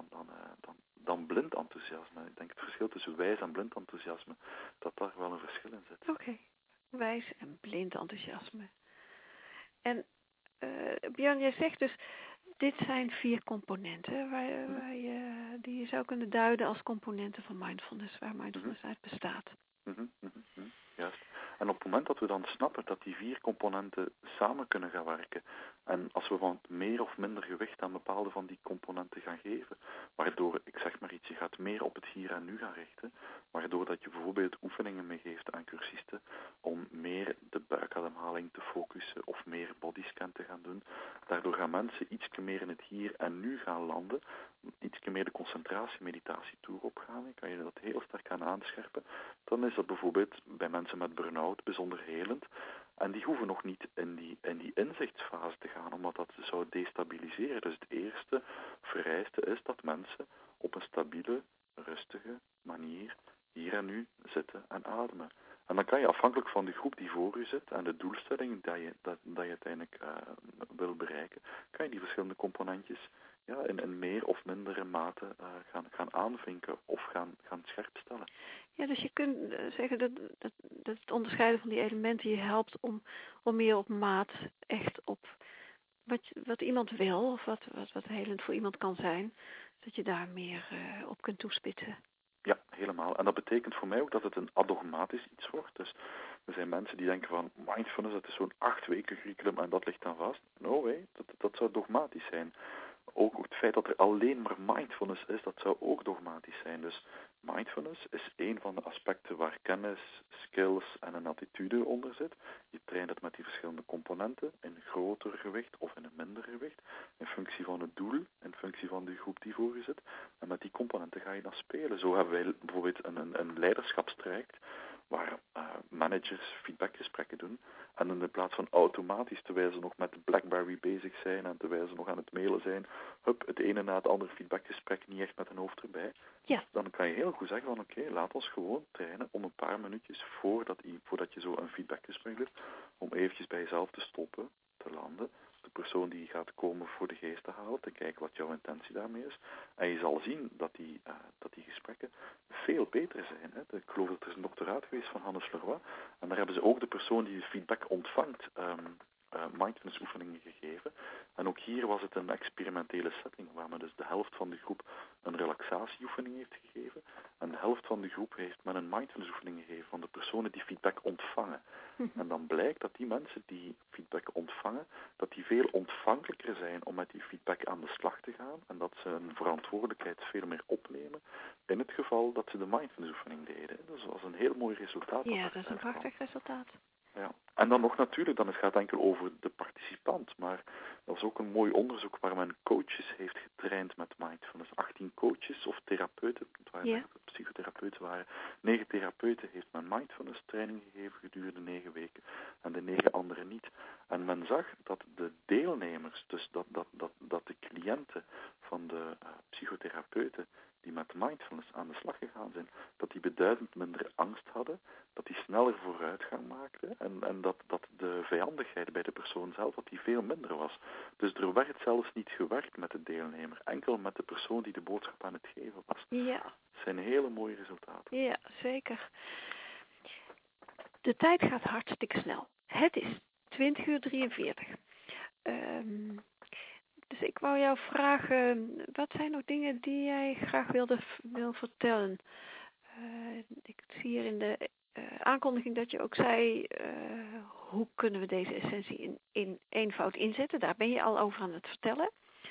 dan blind enthousiasme. Ik denk het verschil tussen wijs en blind enthousiasme, dat daar wel een verschil in zit. Oké. Wijs en blind enthousiasme. En Björn, jij zegt dus, dit zijn 4 componenten die je zou kunnen duiden als componenten van mindfulness, waar mindfulness uit bestaat. Juist. En op het moment dat we dan snappen dat die 4 componenten samen kunnen gaan werken, en als we van meer of minder gewicht aan bepaalde van die componenten gaan geven, waardoor, ik zeg maar iets, je gaat meer op het hier en nu gaan richten, waardoor dat je bijvoorbeeld oefeningen meegeeft aan cursisten om meer de buikademhaling te focussen of meer bodyscan te gaan doen, daardoor gaan mensen iets meer in het hier en nu gaan landen, iets meer de concentratie-meditatietoer opgaan, en kan je dat heel sterk gaan aanscherpen, dan is dat bijvoorbeeld bij mensen met burn-out bijzonder helend. En die hoeven nog niet in die inzichtsfase te gaan, omdat dat zou destabiliseren. Dus het eerste vereiste is dat mensen op een stabiele, rustige manier hier en nu zitten en ademen. En dan kan je afhankelijk van de groep die voor u zit en de doelstelling dat je uiteindelijk wil bereiken, kan je die verschillende componentjes in meer of mindere mate gaan aanvinken of gaan scherpstellen. Ja, dus je kunt zeggen dat het onderscheiden van die elementen je helpt om meer op maat echt op wat iemand wil of wat helend voor iemand kan zijn, dat je daar meer op kunt toespitsen. Ja, helemaal. En dat betekent voor mij ook dat het een adogmatisch iets wordt. Dus er zijn mensen die denken van mindfulness, dat is zo'n 8 weken curriculum en dat ligt dan vast. No way, dat zou dogmatisch zijn. ook het feit dat er alleen maar mindfulness is, dat zou ook dogmatisch zijn. Dus mindfulness is een van de aspecten waar kennis, skills en een attitude onder zit. Je traint het met die verschillende componenten in een groter gewicht of in een minder gewicht, in functie van het doel, in functie van de groep die voor je zit. En met die componenten ga je dan spelen. Zo hebben wij bijvoorbeeld een leiderschapstraject waar managers feedbackgesprekken doen. En in plaats van automatisch, terwijl ze nog met de BlackBerry bezig zijn en terwijl ze nog aan het mailen zijn, het ene na het andere feedbackgesprek niet echt met een hoofd erbij. Ja. Dan kan je heel goed zeggen van oké, laat ons gewoon trainen om een paar minuutjes voordat je zo een feedbackgesprek doet, om eventjes bij jezelf te stoppen, te landen, de persoon die gaat komen voor de geest te halen, te kijken wat jouw intentie daarmee is. En je zal zien dat die gesprekken veel beter zijn. Hè. Ik geloof dat er is een doctoraat geweest van Hannes Leroy. En daar hebben ze ook de persoon die feedback ontvangt mindfulness oefeningen gegeven. En ook hier was het een experimentele setting, waar men dus de helft van de groep een relaxatieoefening heeft gegeven. En de helft van de groep heeft men een mindfulness oefening gegeven van de personen die feedback ontvangen. En dan blijkt dat die mensen die feedback ontvangen, dat die veel ontvankelijker zijn om met die feedback aan de slag te gaan. En dat ze hun verantwoordelijkheid veel meer opnemen in het geval dat ze de mindfulness oefening deden. Dus dat was een heel mooi resultaat. Ja, dat is een prachtig resultaat. Ja. En dan nog natuurlijk, het gaat enkel over de participant, maar dat was ook een mooi onderzoek waar men coaches heeft getraind met mindfulness. 18 coaches of therapeuten, het waren psychotherapeuten waren, 9 therapeuten heeft men mindfulness training gegeven gedurende 9 weken en de 9 anderen niet. En men zag dat de deelnemers, dus dat de cliënten van de psychotherapeuten die met mindfulness aan de slag gegaan zijn, dat die beduidend minder angst hadden, dat die sneller vooruitgang maakten en dat de vijandigheid bij de persoon zelf dat die veel minder was. Dus er werd zelfs niet gewerkt met de deelnemer, enkel met de persoon die de boodschap aan het geven was. Ja. Dat zijn hele mooie resultaten. Ja, zeker. De tijd gaat hartstikke snel. Het is 20:43. Dus ik wou jou vragen, wat zijn nog dingen die jij graag wil vertellen? Ik zie hier in de aankondiging dat je ook zei, hoe kunnen we deze essentie in eenvoud inzetten? Daar ben je al over aan het vertellen.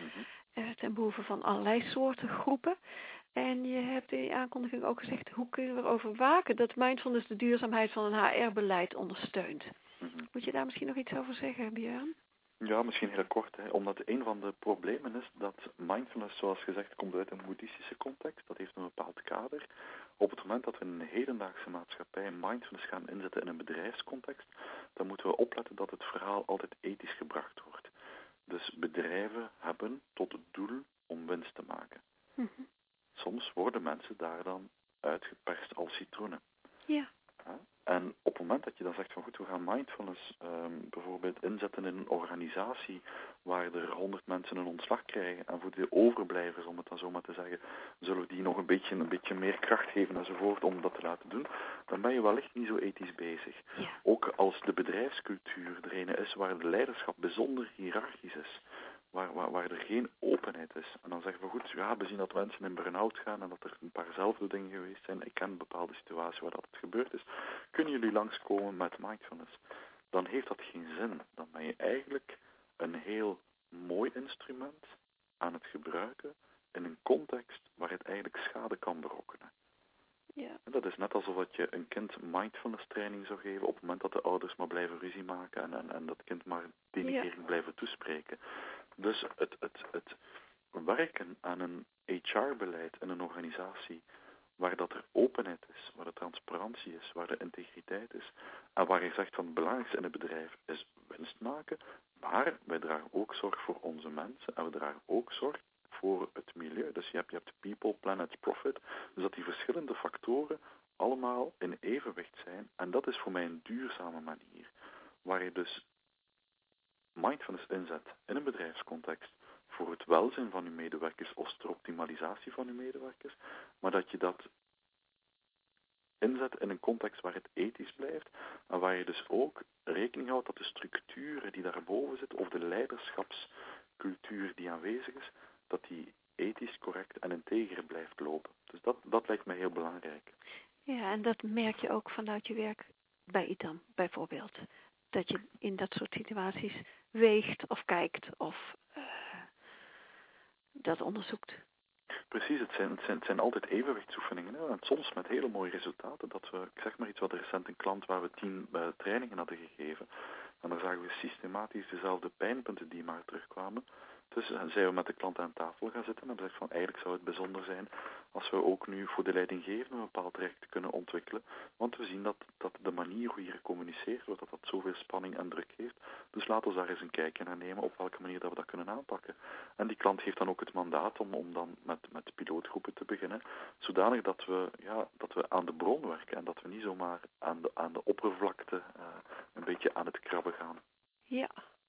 Ten behoeve van allerlei soorten groepen. En je hebt in die aankondiging ook gezegd, hoe kunnen we erover waken dat mindfulness de duurzaamheid van een HR-beleid ondersteunt? Moet je daar misschien nog iets over zeggen, Björn? Ja, misschien heel kort, omdat een van de problemen is dat mindfulness, zoals gezegd, komt uit een boeddhistische context. Dat heeft een bepaald kader. Op het moment dat we in een hedendaagse maatschappij mindfulness gaan inzetten in een bedrijfscontext, dan moeten we opletten dat het verhaal altijd ethisch gebracht wordt. Dus bedrijven hebben tot het doel om winst te maken. Soms worden mensen daar dan uitgeperst als citroenen. Ja. En op het moment dat je dan zegt van goed, we gaan mindfulness bijvoorbeeld inzetten in een organisatie waar er 100 mensen een ontslag krijgen en voor de overblijvers, om het dan zo maar te zeggen, zullen we die nog een beetje meer kracht geven enzovoort om dat te laten doen, dan ben je wellicht niet zo ethisch bezig. Ja. Ook als de bedrijfscultuur er ene is waar de leiderschap bijzonder hiërarchisch is, waar er geen openheid is. En dan zeggen we goed, ja, we zien dat mensen in burn-out gaan en dat er een paar zelfde dingen geweest zijn. Ik ken bepaalde situaties waar dat gebeurd is. Kunnen jullie langskomen met mindfulness? Dan heeft dat geen zin. Dan ben je eigenlijk een heel mooi instrument aan het gebruiken in een context waar het eigenlijk schade kan berokkenen. Ja. En dat is net alsof je een kind mindfulness training zou geven op het moment dat de ouders maar blijven ruzie maken en dat kind maar denigrering blijven toespreken. Dus het werken aan een HR-beleid in een organisatie waar dat er openheid is, waar er transparantie is, waar er integriteit is en waar je zegt van het belangrijkste in het bedrijf is winst maken, maar wij dragen ook zorg voor onze mensen en we dragen ook zorg voor het milieu. Dus je hebt people, planet, profit, dus dat die verschillende factoren allemaal in evenwicht zijn en dat is voor mij een duurzame manier waar je dus mindfulness inzet in een bedrijfscontext voor het welzijn van uw medewerkers of ter optimalisatie van uw medewerkers, maar dat je dat inzet in een context waar het ethisch blijft en waar je dus ook rekening houdt dat de structuren die daarboven zitten of de leiderschapscultuur die aanwezig is, dat die ethisch correct en integer blijft lopen. Dus dat lijkt mij heel belangrijk. Ja, en dat merk je ook vanuit je werk bij ITAM bijvoorbeeld. Dat je in dat soort situaties weegt of kijkt of dat onderzoekt. Precies, het zijn altijd evenwichtsoefeningen. Hè? En soms met hele mooie resultaten. Dat we, ik zeg maar iets, wat recent een klant waar we 10 trainingen hadden gegeven. En daar zagen we systematisch dezelfde pijnpunten die maar terugkwamen. Dus zijn we met de klant aan tafel gaan zitten en gezegd van eigenlijk zou het bijzonder zijn als we ook nu voor de leidinggevende een bepaald traject kunnen ontwikkelen. Want we zien dat de manier hoe hier gecommuniceerd wordt, dat zoveel spanning en druk heeft. Dus laten we daar eens een kijkje naar nemen op welke manier dat we dat kunnen aanpakken. En die klant heeft dan ook het mandaat om dan met pilootgroepen te beginnen, zodanig dat we aan de bron werken en dat we niet zomaar aan de oppervlakte een beetje aan het krabben gaan. Ja.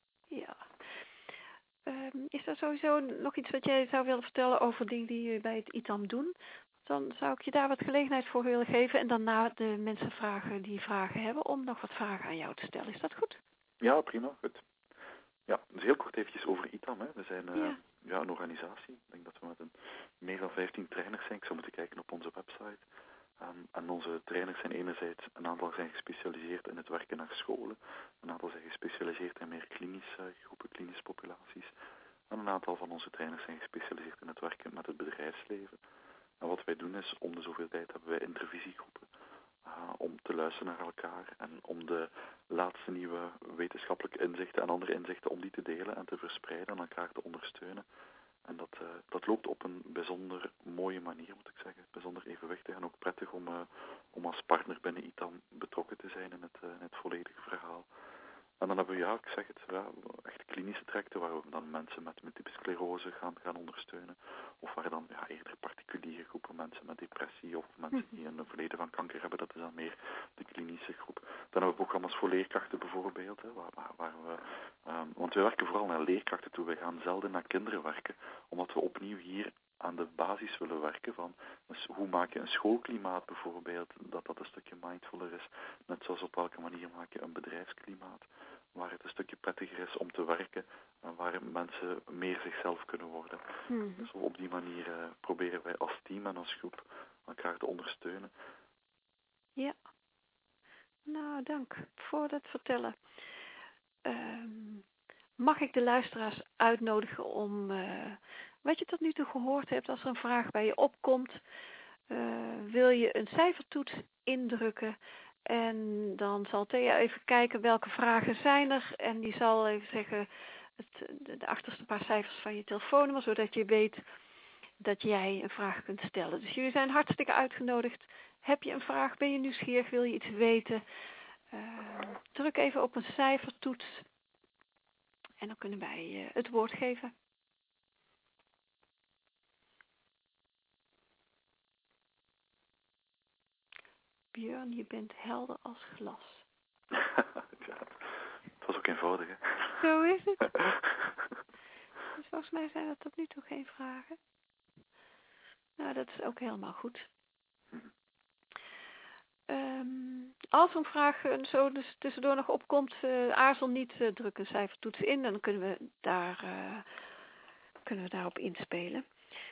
Is er sowieso nog iets wat jij zou willen vertellen over dingen die jullie bij het ITAM doen? Dan zou ik je daar wat gelegenheid voor willen geven en daarna de mensen vragen die vragen hebben om nog wat vragen aan jou te stellen. Is dat goed? Ja, prima, goed. Ja, dus heel kort eventjes over ITAM. Hè. We zijn een organisatie. Ik denk dat we met meer dan 15 trainers zijn. Ik zou moeten kijken op onze website. En onze trainers zijn enerzijds, een aantal zijn gespecialiseerd in het werken naar scholen. Een aantal zijn gespecialiseerd in meer klinische groepen, klinische populaties. En een aantal van onze trainers zijn gespecialiseerd in het werken met het bedrijfsleven. En wat wij doen is, om de zoveel tijd hebben wij intervisiegroepen. Om te luisteren naar elkaar en om de laatste nieuwe wetenschappelijke inzichten en andere inzichten om die te delen en te verspreiden en elkaar te ondersteunen. En dat loopt op een bijzonder mooie manier, moet ik zeggen. Bijzonder evenwichtig en ook prettig om als partner binnen ITAM betrokken te zijn in het volledige verhaal. En dan hebben we, ik zeg het, echt klinische trajecten waar we dan mensen met multiple sclerose gaan ondersteunen. Of waar dan eerder particuliere groepen, mensen met depressie of mensen die een verleden van kanker hebben, dat is dan meer de klinische groep. Dan hebben we programma's voor leerkrachten bijvoorbeeld, hè, waar we, want we werken vooral naar leerkrachten toe. We gaan zelden naar kinderen werken, omdat we opnieuw hier aan de basis willen werken van dus hoe maak je een schoolklimaat bijvoorbeeld, dat een stukje mindfuller is, net zoals op welke manier maak je een bedrijfsklimaat waar het een stukje prettiger is om te werken en waar mensen meer zichzelf kunnen worden. Dus op die manier proberen wij als team en als groep elkaar te ondersteunen. Ja. Nou, dank voor het vertellen. Mag ik de luisteraars uitnodigen om wat je tot nu toe gehoord hebt, als er een vraag bij je opkomt, wil je een cijfertoets indrukken en dan zal Thea even kijken welke vragen zijn er en die zal even zeggen de achterste paar cijfers van je telefoonnummer, zodat je weet dat jij een vraag kunt stellen. Dus jullie zijn hartstikke uitgenodigd. Heb je een vraag? Ben je nieuwsgierig? Wil je iets weten? Druk even op een cijfertoets en dan kunnen wij het woord geven. Björn, je bent helder als glas. Ja, het was ook eenvoudig, hè? Zo is het. Dus volgens mij zijn er tot nu toe geen vragen. Nou, dat is ook helemaal goed. Als een vraag zo dus tussendoor nog opkomt, aarzel niet, druk een cijfertoets in. Dan kunnen we daarop inspelen.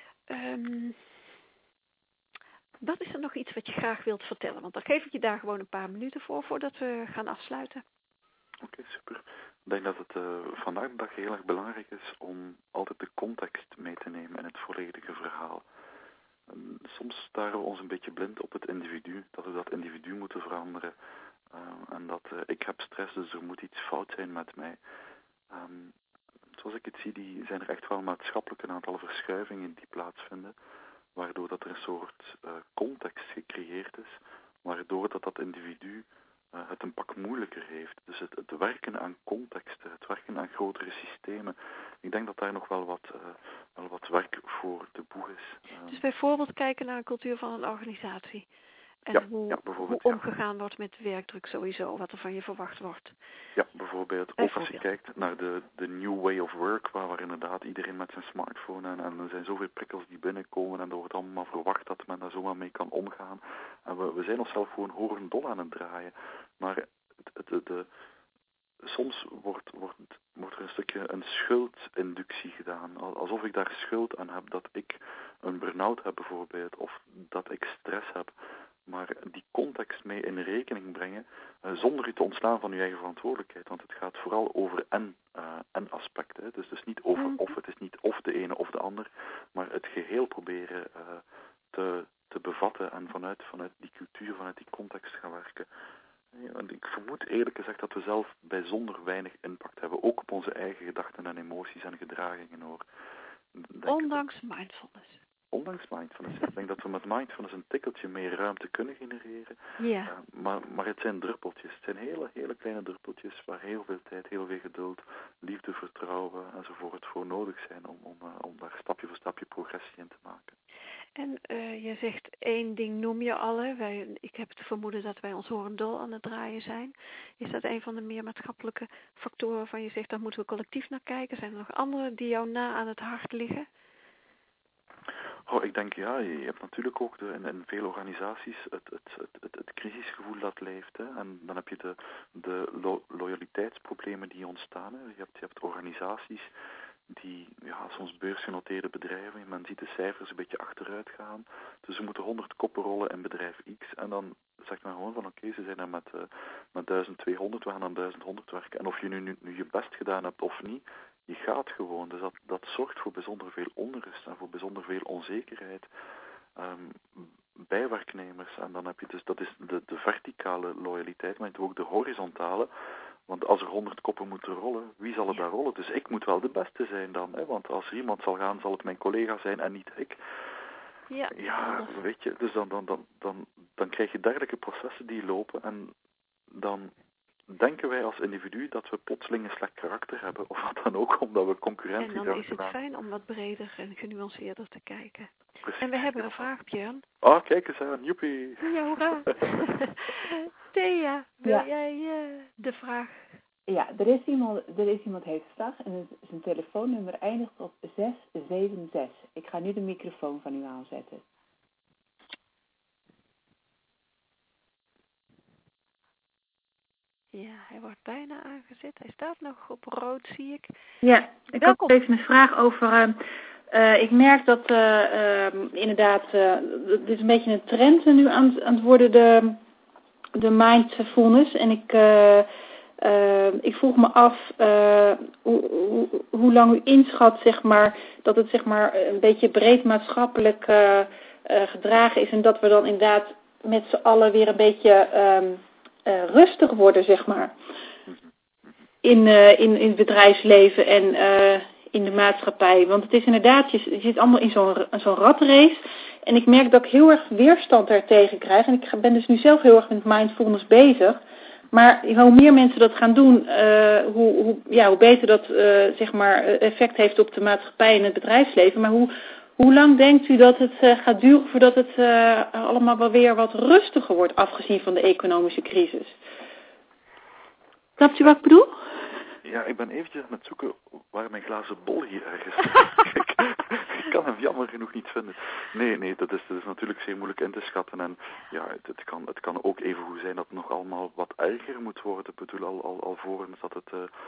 Wat is er nog iets wat je graag wilt vertellen? Want dan geef ik je daar gewoon een paar minuten voordat we gaan afsluiten. Oké, super. Ik denk dat het vandaag de dag heel erg belangrijk is om altijd de context mee te nemen in het volledige verhaal. Soms staren we ons een beetje blind op het individu, dat we dat individu moeten veranderen. En dat ik heb stress, dus er moet iets fout zijn met mij. Zoals ik het zie, zijn er echt wel maatschappelijk een aantal verschuivingen die plaatsvinden, waardoor dat er een soort context gecreëerd is, waardoor dat individu het een pak moeilijker heeft. Dus het werken aan contexten, het werken aan grotere systemen. Ik denk dat daar nog wel wat werk voor de boeg is. Dus bijvoorbeeld kijken naar de cultuur van een organisatie. En hoe omgegaan wordt met werkdruk sowieso, wat er van je verwacht wordt. Ja, bijvoorbeeld. Ook als je kijkt naar de new way of work, waar inderdaad iedereen met zijn smartphone en er zijn zoveel prikkels die binnenkomen en er wordt allemaal verwacht dat men daar zomaar mee kan omgaan. En we zijn onszelf gewoon horendol aan het draaien. Maar soms wordt er een stukje een schuldinductie gedaan. Alsof ik daar schuld aan heb dat ik een burn-out heb bijvoorbeeld, of dat ik stress heb. Maar die context mee in rekening brengen, zonder u te ontslaan van uw eigen verantwoordelijkheid. Want het gaat vooral over en aspect. Hè. Dus niet over of, het is niet of de ene of de ander, maar het geheel proberen te bevatten en vanuit die cultuur, vanuit die context gaan werken. Ja, en ik vermoed eerlijk gezegd dat we zelf bijzonder weinig impact hebben, ook op onze eigen gedachten en emoties en gedragingen hoor. Ondanks mindfulness. Ondanks mindfulness. Ik denk dat we met mindfulness een tikkeltje meer ruimte kunnen genereren. Ja. Maar het zijn druppeltjes. Het zijn hele kleine druppeltjes waar heel veel tijd, heel veel geduld, liefde, vertrouwen enzovoort voor nodig zijn om daar stapje voor stapje progressie in te maken. En je zegt 1 ding noem je al. Hè? Ik heb het vermoeden dat wij ons horendol aan het draaien zijn. Is dat een van de meer maatschappelijke factoren waarvan je zegt, daar moeten we collectief naar kijken? Zijn er nog andere die jou na aan het hart liggen? Ik denk ja, je hebt natuurlijk ook in veel organisaties het crisisgevoel dat leeft. Hè? En dan heb je de loyaliteitsproblemen die ontstaan. Hè? Je hebt organisaties die soms beursgenoteerde bedrijven, men ziet de cijfers een beetje achteruit gaan. Dus ze moeten 100 koppen rollen in bedrijf X en dan zegt men gewoon van oké, ze zijn er met 1200, we gaan aan 1100 werken. En of je nu je best gedaan hebt of niet, je gaat gewoon. Dus dat zorgt voor bijzonder veel onrust en voor bijzonder veel onzekerheid bij werknemers. En dan heb je dus, dat is de verticale loyaliteit, maar je hebt ook de horizontale. Want als er 100 koppen moeten rollen, wie zal er daar rollen? Dus ik moet wel de beste zijn dan. Hè? Want als er iemand zal gaan, zal het mijn collega zijn en niet ik. Ja, weet je, dus dan krijg je dergelijke processen die lopen. En dan denken wij als individu dat we plotseling een slecht karakter hebben. Of wat dan ook, omdat we concurrentie En dan is het fijn om wat breder en genuanceerder te kijken. Precies. En we hebben een vraag, Björn. Kijk eens aan, joepie. Ja, hoera. Thea, wil jij de vraag? Ja, er is iemand heeft een vraag en zijn telefoonnummer eindigt op 676. Ik ga nu de microfoon van u aanzetten. Ja, hij wordt bijna aangezet. Hij staat nog op rood, zie ik. Ja, ik had even een vraag over... ik merk dat inderdaad... dit is een beetje een trend nu aan het worden, de mindfulness. En ik vroeg me af hoe lang u inschat, zeg maar, dat het zeg maar een beetje breed maatschappelijk gedragen is. En dat we dan inderdaad met z'n allen weer een beetje... rustig worden, zeg maar, in het bedrijfsleven en in de maatschappij. Want het is inderdaad, je zit allemaal in zo'n ratrace. En ik merk dat ik heel erg weerstand daartegen krijg. En ik ben dus nu zelf heel erg met mindfulness bezig. Maar hoe meer mensen dat gaan doen, hoe beter dat zeg maar effect heeft op de maatschappij en het bedrijfsleven. Maar hoe lang denkt u dat het gaat duren voordat het allemaal wel weer wat rustiger wordt, afgezien van de economische crisis? Snapt u wat ik bedoel? Ja, ik ben eventjes aan het zoeken waar mijn glazen bol hier ergens ik kan hem jammer genoeg niet vinden. Nee, dat is natuurlijk zeer moeilijk in te schatten. En ja, het kan ook even goed zijn dat het nog allemaal wat erger moet worden. Ik bedoel, alvorens dat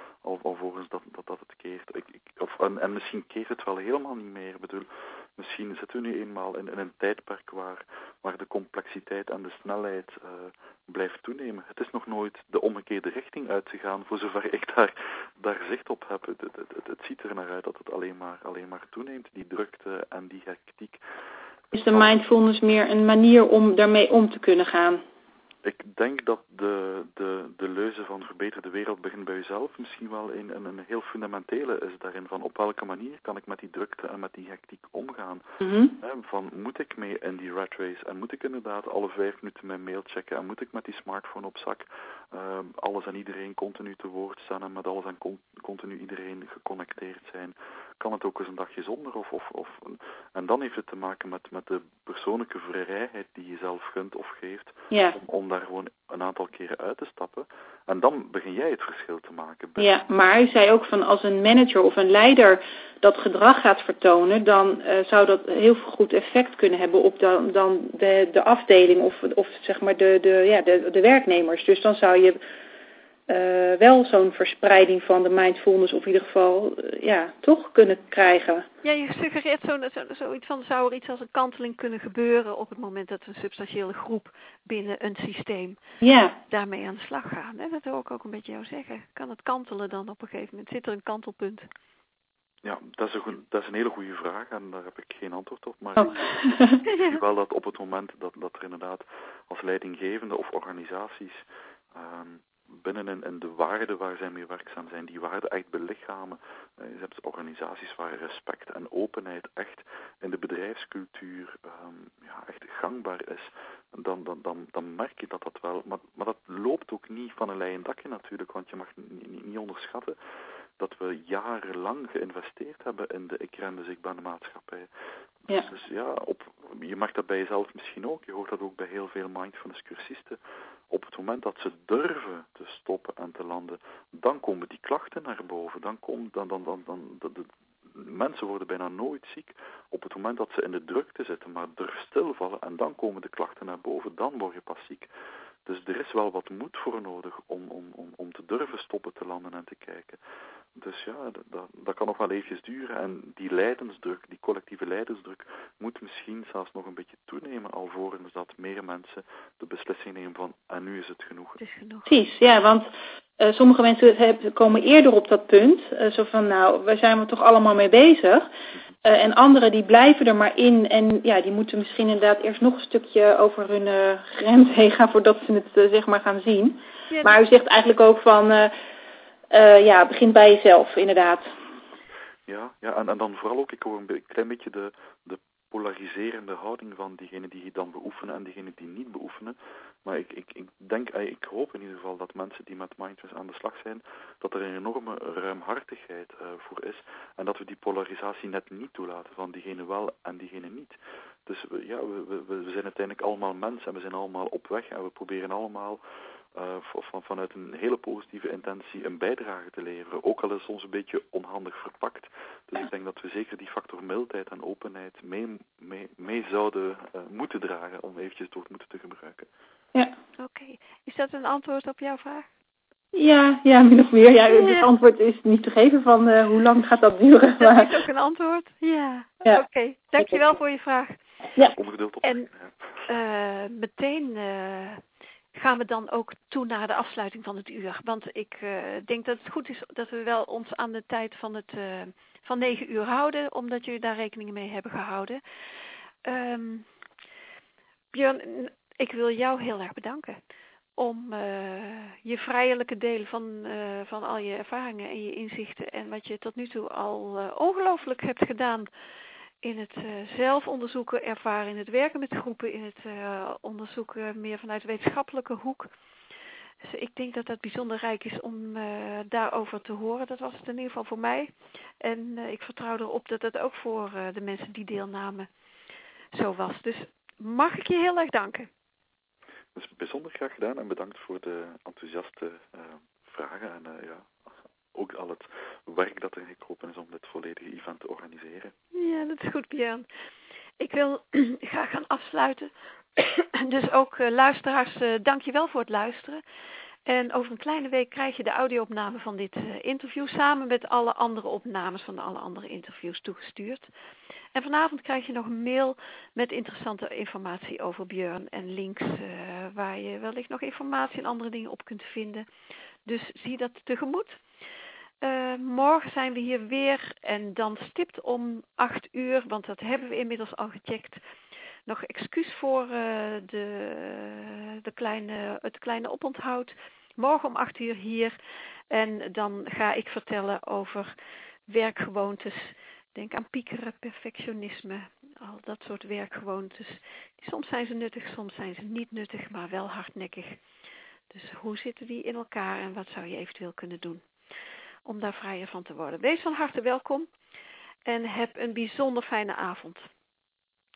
het keert. En misschien keert het wel helemaal niet meer. Ik bedoel, misschien zitten we nu eenmaal in een tijdperk waar de complexiteit en de snelheid blijft toenemen. Het is nog nooit de omgekeerde richting uitgegaan, voor zover ik daar zicht op heb. Het ziet er naar uit dat het alleen maar toeneemt, die drukte en die hectiek. Is de mindfulness meer een manier om daarmee om te kunnen gaan? Ik denk dat de leuze van verbeter de wereld begint bij jezelf misschien wel een heel fundamentele is daarin, van op welke manier kan ik met die drukte en met die hectiek omgaan. Mm-hmm. Van moet ik mee in die rat race en moet ik inderdaad alle 5 minuten mijn mail checken en moet ik met die smartphone op zak alles en iedereen continu te woord staan en met alles en continu iedereen geconnecteerd zijn. Kan het ook eens een dagje zonder en dan heeft het te maken met de persoonlijke vrijheid die je zelf gunt of geeft, om daar gewoon een aantal keren uit te stappen. En dan begin jij het verschil te maken. Ja, maar u zei ook van als een manager of een leider dat gedrag gaat vertonen, dan zou dat heel veel goed effect kunnen hebben op dan de afdeling of zeg maar de werknemers. Dus dan zou je wel zo'n verspreiding van de mindfulness, of in ieder geval toch kunnen krijgen. Ja, je suggereert zoiets van, zou er iets als een kanteling kunnen gebeuren op het moment dat een substantiële groep binnen een systeem daarmee aan de slag gaan. Hè? Dat hoor ik ook een beetje jou zeggen. Kan het kantelen dan op een gegeven moment? Zit er een kantelpunt? Ja, dat is een hele goede vraag en daar heb ik geen antwoord op. Maar ik zie wel dat op het moment dat er inderdaad als leidinggevende of organisaties binnen in de waarden waar zij mee werkzaam zijn, die waarden echt belichamen. Je hebt organisaties waar respect en openheid echt in de bedrijfscultuur echt gangbaar is. Dan merk je dat wel. Maar dat loopt ook niet van een leien dakje natuurlijk, want je mag niet onderschatten dat we jarenlang geïnvesteerd hebben in de ik ren dus ik ben de maatschappij. Ja. Dus je mag dat bij jezelf misschien ook. Je hoort dat ook bij heel veel mindfulness cursisten. Op het moment dat ze durven te stoppen en te landen, dan komen die klachten naar boven. De mensen worden bijna nooit ziek. Op het moment dat ze in de drukte zitten, maar durf stilvallen en dan komen de klachten naar boven, dan word je pas ziek. Dus er is wel wat moed voor nodig om te durven stoppen, te landen en te kijken. Dus dat kan nog wel eventjes duren. En die lijdensdruk, die collectieve lijdensdruk, moet misschien zelfs nog een beetje toenemen, alvorens dat meer mensen de beslissing nemen van, en nu is het genoeg. Het is genoeg. Precies, ja, want sommige mensen komen eerder op dat punt. Zo van, wij zijn er toch allemaal mee bezig. En anderen die blijven er maar in. En die moeten misschien inderdaad eerst nog een stukje over hun grens heen gaan voordat ze het gaan zien. Ja, maar u zegt eigenlijk ook van, begin bij jezelf, inderdaad. Ja, en dan vooral ook, ik hoor een klein beetje de polariserende houding van diegenen die het dan beoefenen en diegenen die niet beoefenen. Maar ik hoop in ieder geval dat mensen die met mindfulness aan de slag zijn, dat er een enorme ruimhartigheid voor is en dat we die polarisatie net niet toelaten van diegene wel en diegene niet. Dus we zijn uiteindelijk allemaal mensen en we zijn allemaal op weg en we proberen allemaal vanuit een hele positieve intentie een bijdrage te leveren, ook al is het soms een beetje onhandig verpakt. Dus ik denk dat we zeker die factor mildheid en openheid mee zouden moeten dragen om eventjes het woord moeten te gebruiken. Ja. Oké. Is dat een antwoord op jouw vraag? Ja, min of meer. Ja, het antwoord is niet te geven van hoe lang gaat dat duren. Dat is ook een antwoord? Ja. Oké. Dankjewel voor je vraag. Ja. Ongeduld op. En meteen gaan we dan ook toe naar de afsluiting van het uur. Want ik denk dat het goed is dat we wel ons aan de tijd van 9 uur houden, omdat jullie daar rekening mee hebben gehouden. Björn, ik wil jou heel erg bedanken om je vrijelijke delen van al je ervaringen en je inzichten en wat je tot nu toe al ongelooflijk hebt gedaan in het zelf onderzoeken, ervaren, in het werken met groepen, in het onderzoeken meer vanuit wetenschappelijke hoek. Dus ik denk dat dat bijzonder rijk is om daarover te horen. Dat was het in ieder geval voor mij. En ik vertrouw erop dat het ook voor de mensen die deelnamen zo was. Dus mag ik je heel erg danken. Dat is bijzonder graag gedaan en bedankt voor de enthousiaste vragen en ook al het werk dat er gekropen is om dit volledige event te organiseren. Ja, dat is goed, Björn. Ik wil graag gaan afsluiten. Dus ook luisteraars, dank je wel voor het luisteren. En over een kleine week krijg je de audio-opname van dit interview samen met alle andere opnames van alle andere interviews toegestuurd. En vanavond krijg je nog een mail met interessante informatie over Björn en links waar je wellicht nog informatie en andere dingen op kunt vinden. Dus zie dat tegemoet. Morgen zijn we hier weer en dan stipt om 8 uur, want dat hebben we inmiddels al gecheckt. Nog excuus voor het kleine oponthoud. Morgen om 8 uur hier en dan ga ik vertellen over werkgewoontes. Denk aan piekeren, perfectionisme, al dat soort werkgewoontes. Soms zijn ze nuttig, soms zijn ze niet nuttig, maar wel hardnekkig. Dus hoe zitten die in elkaar en wat zou je eventueel kunnen doen om daar vrijer van te worden? Wees van harte welkom en heb een bijzonder fijne avond.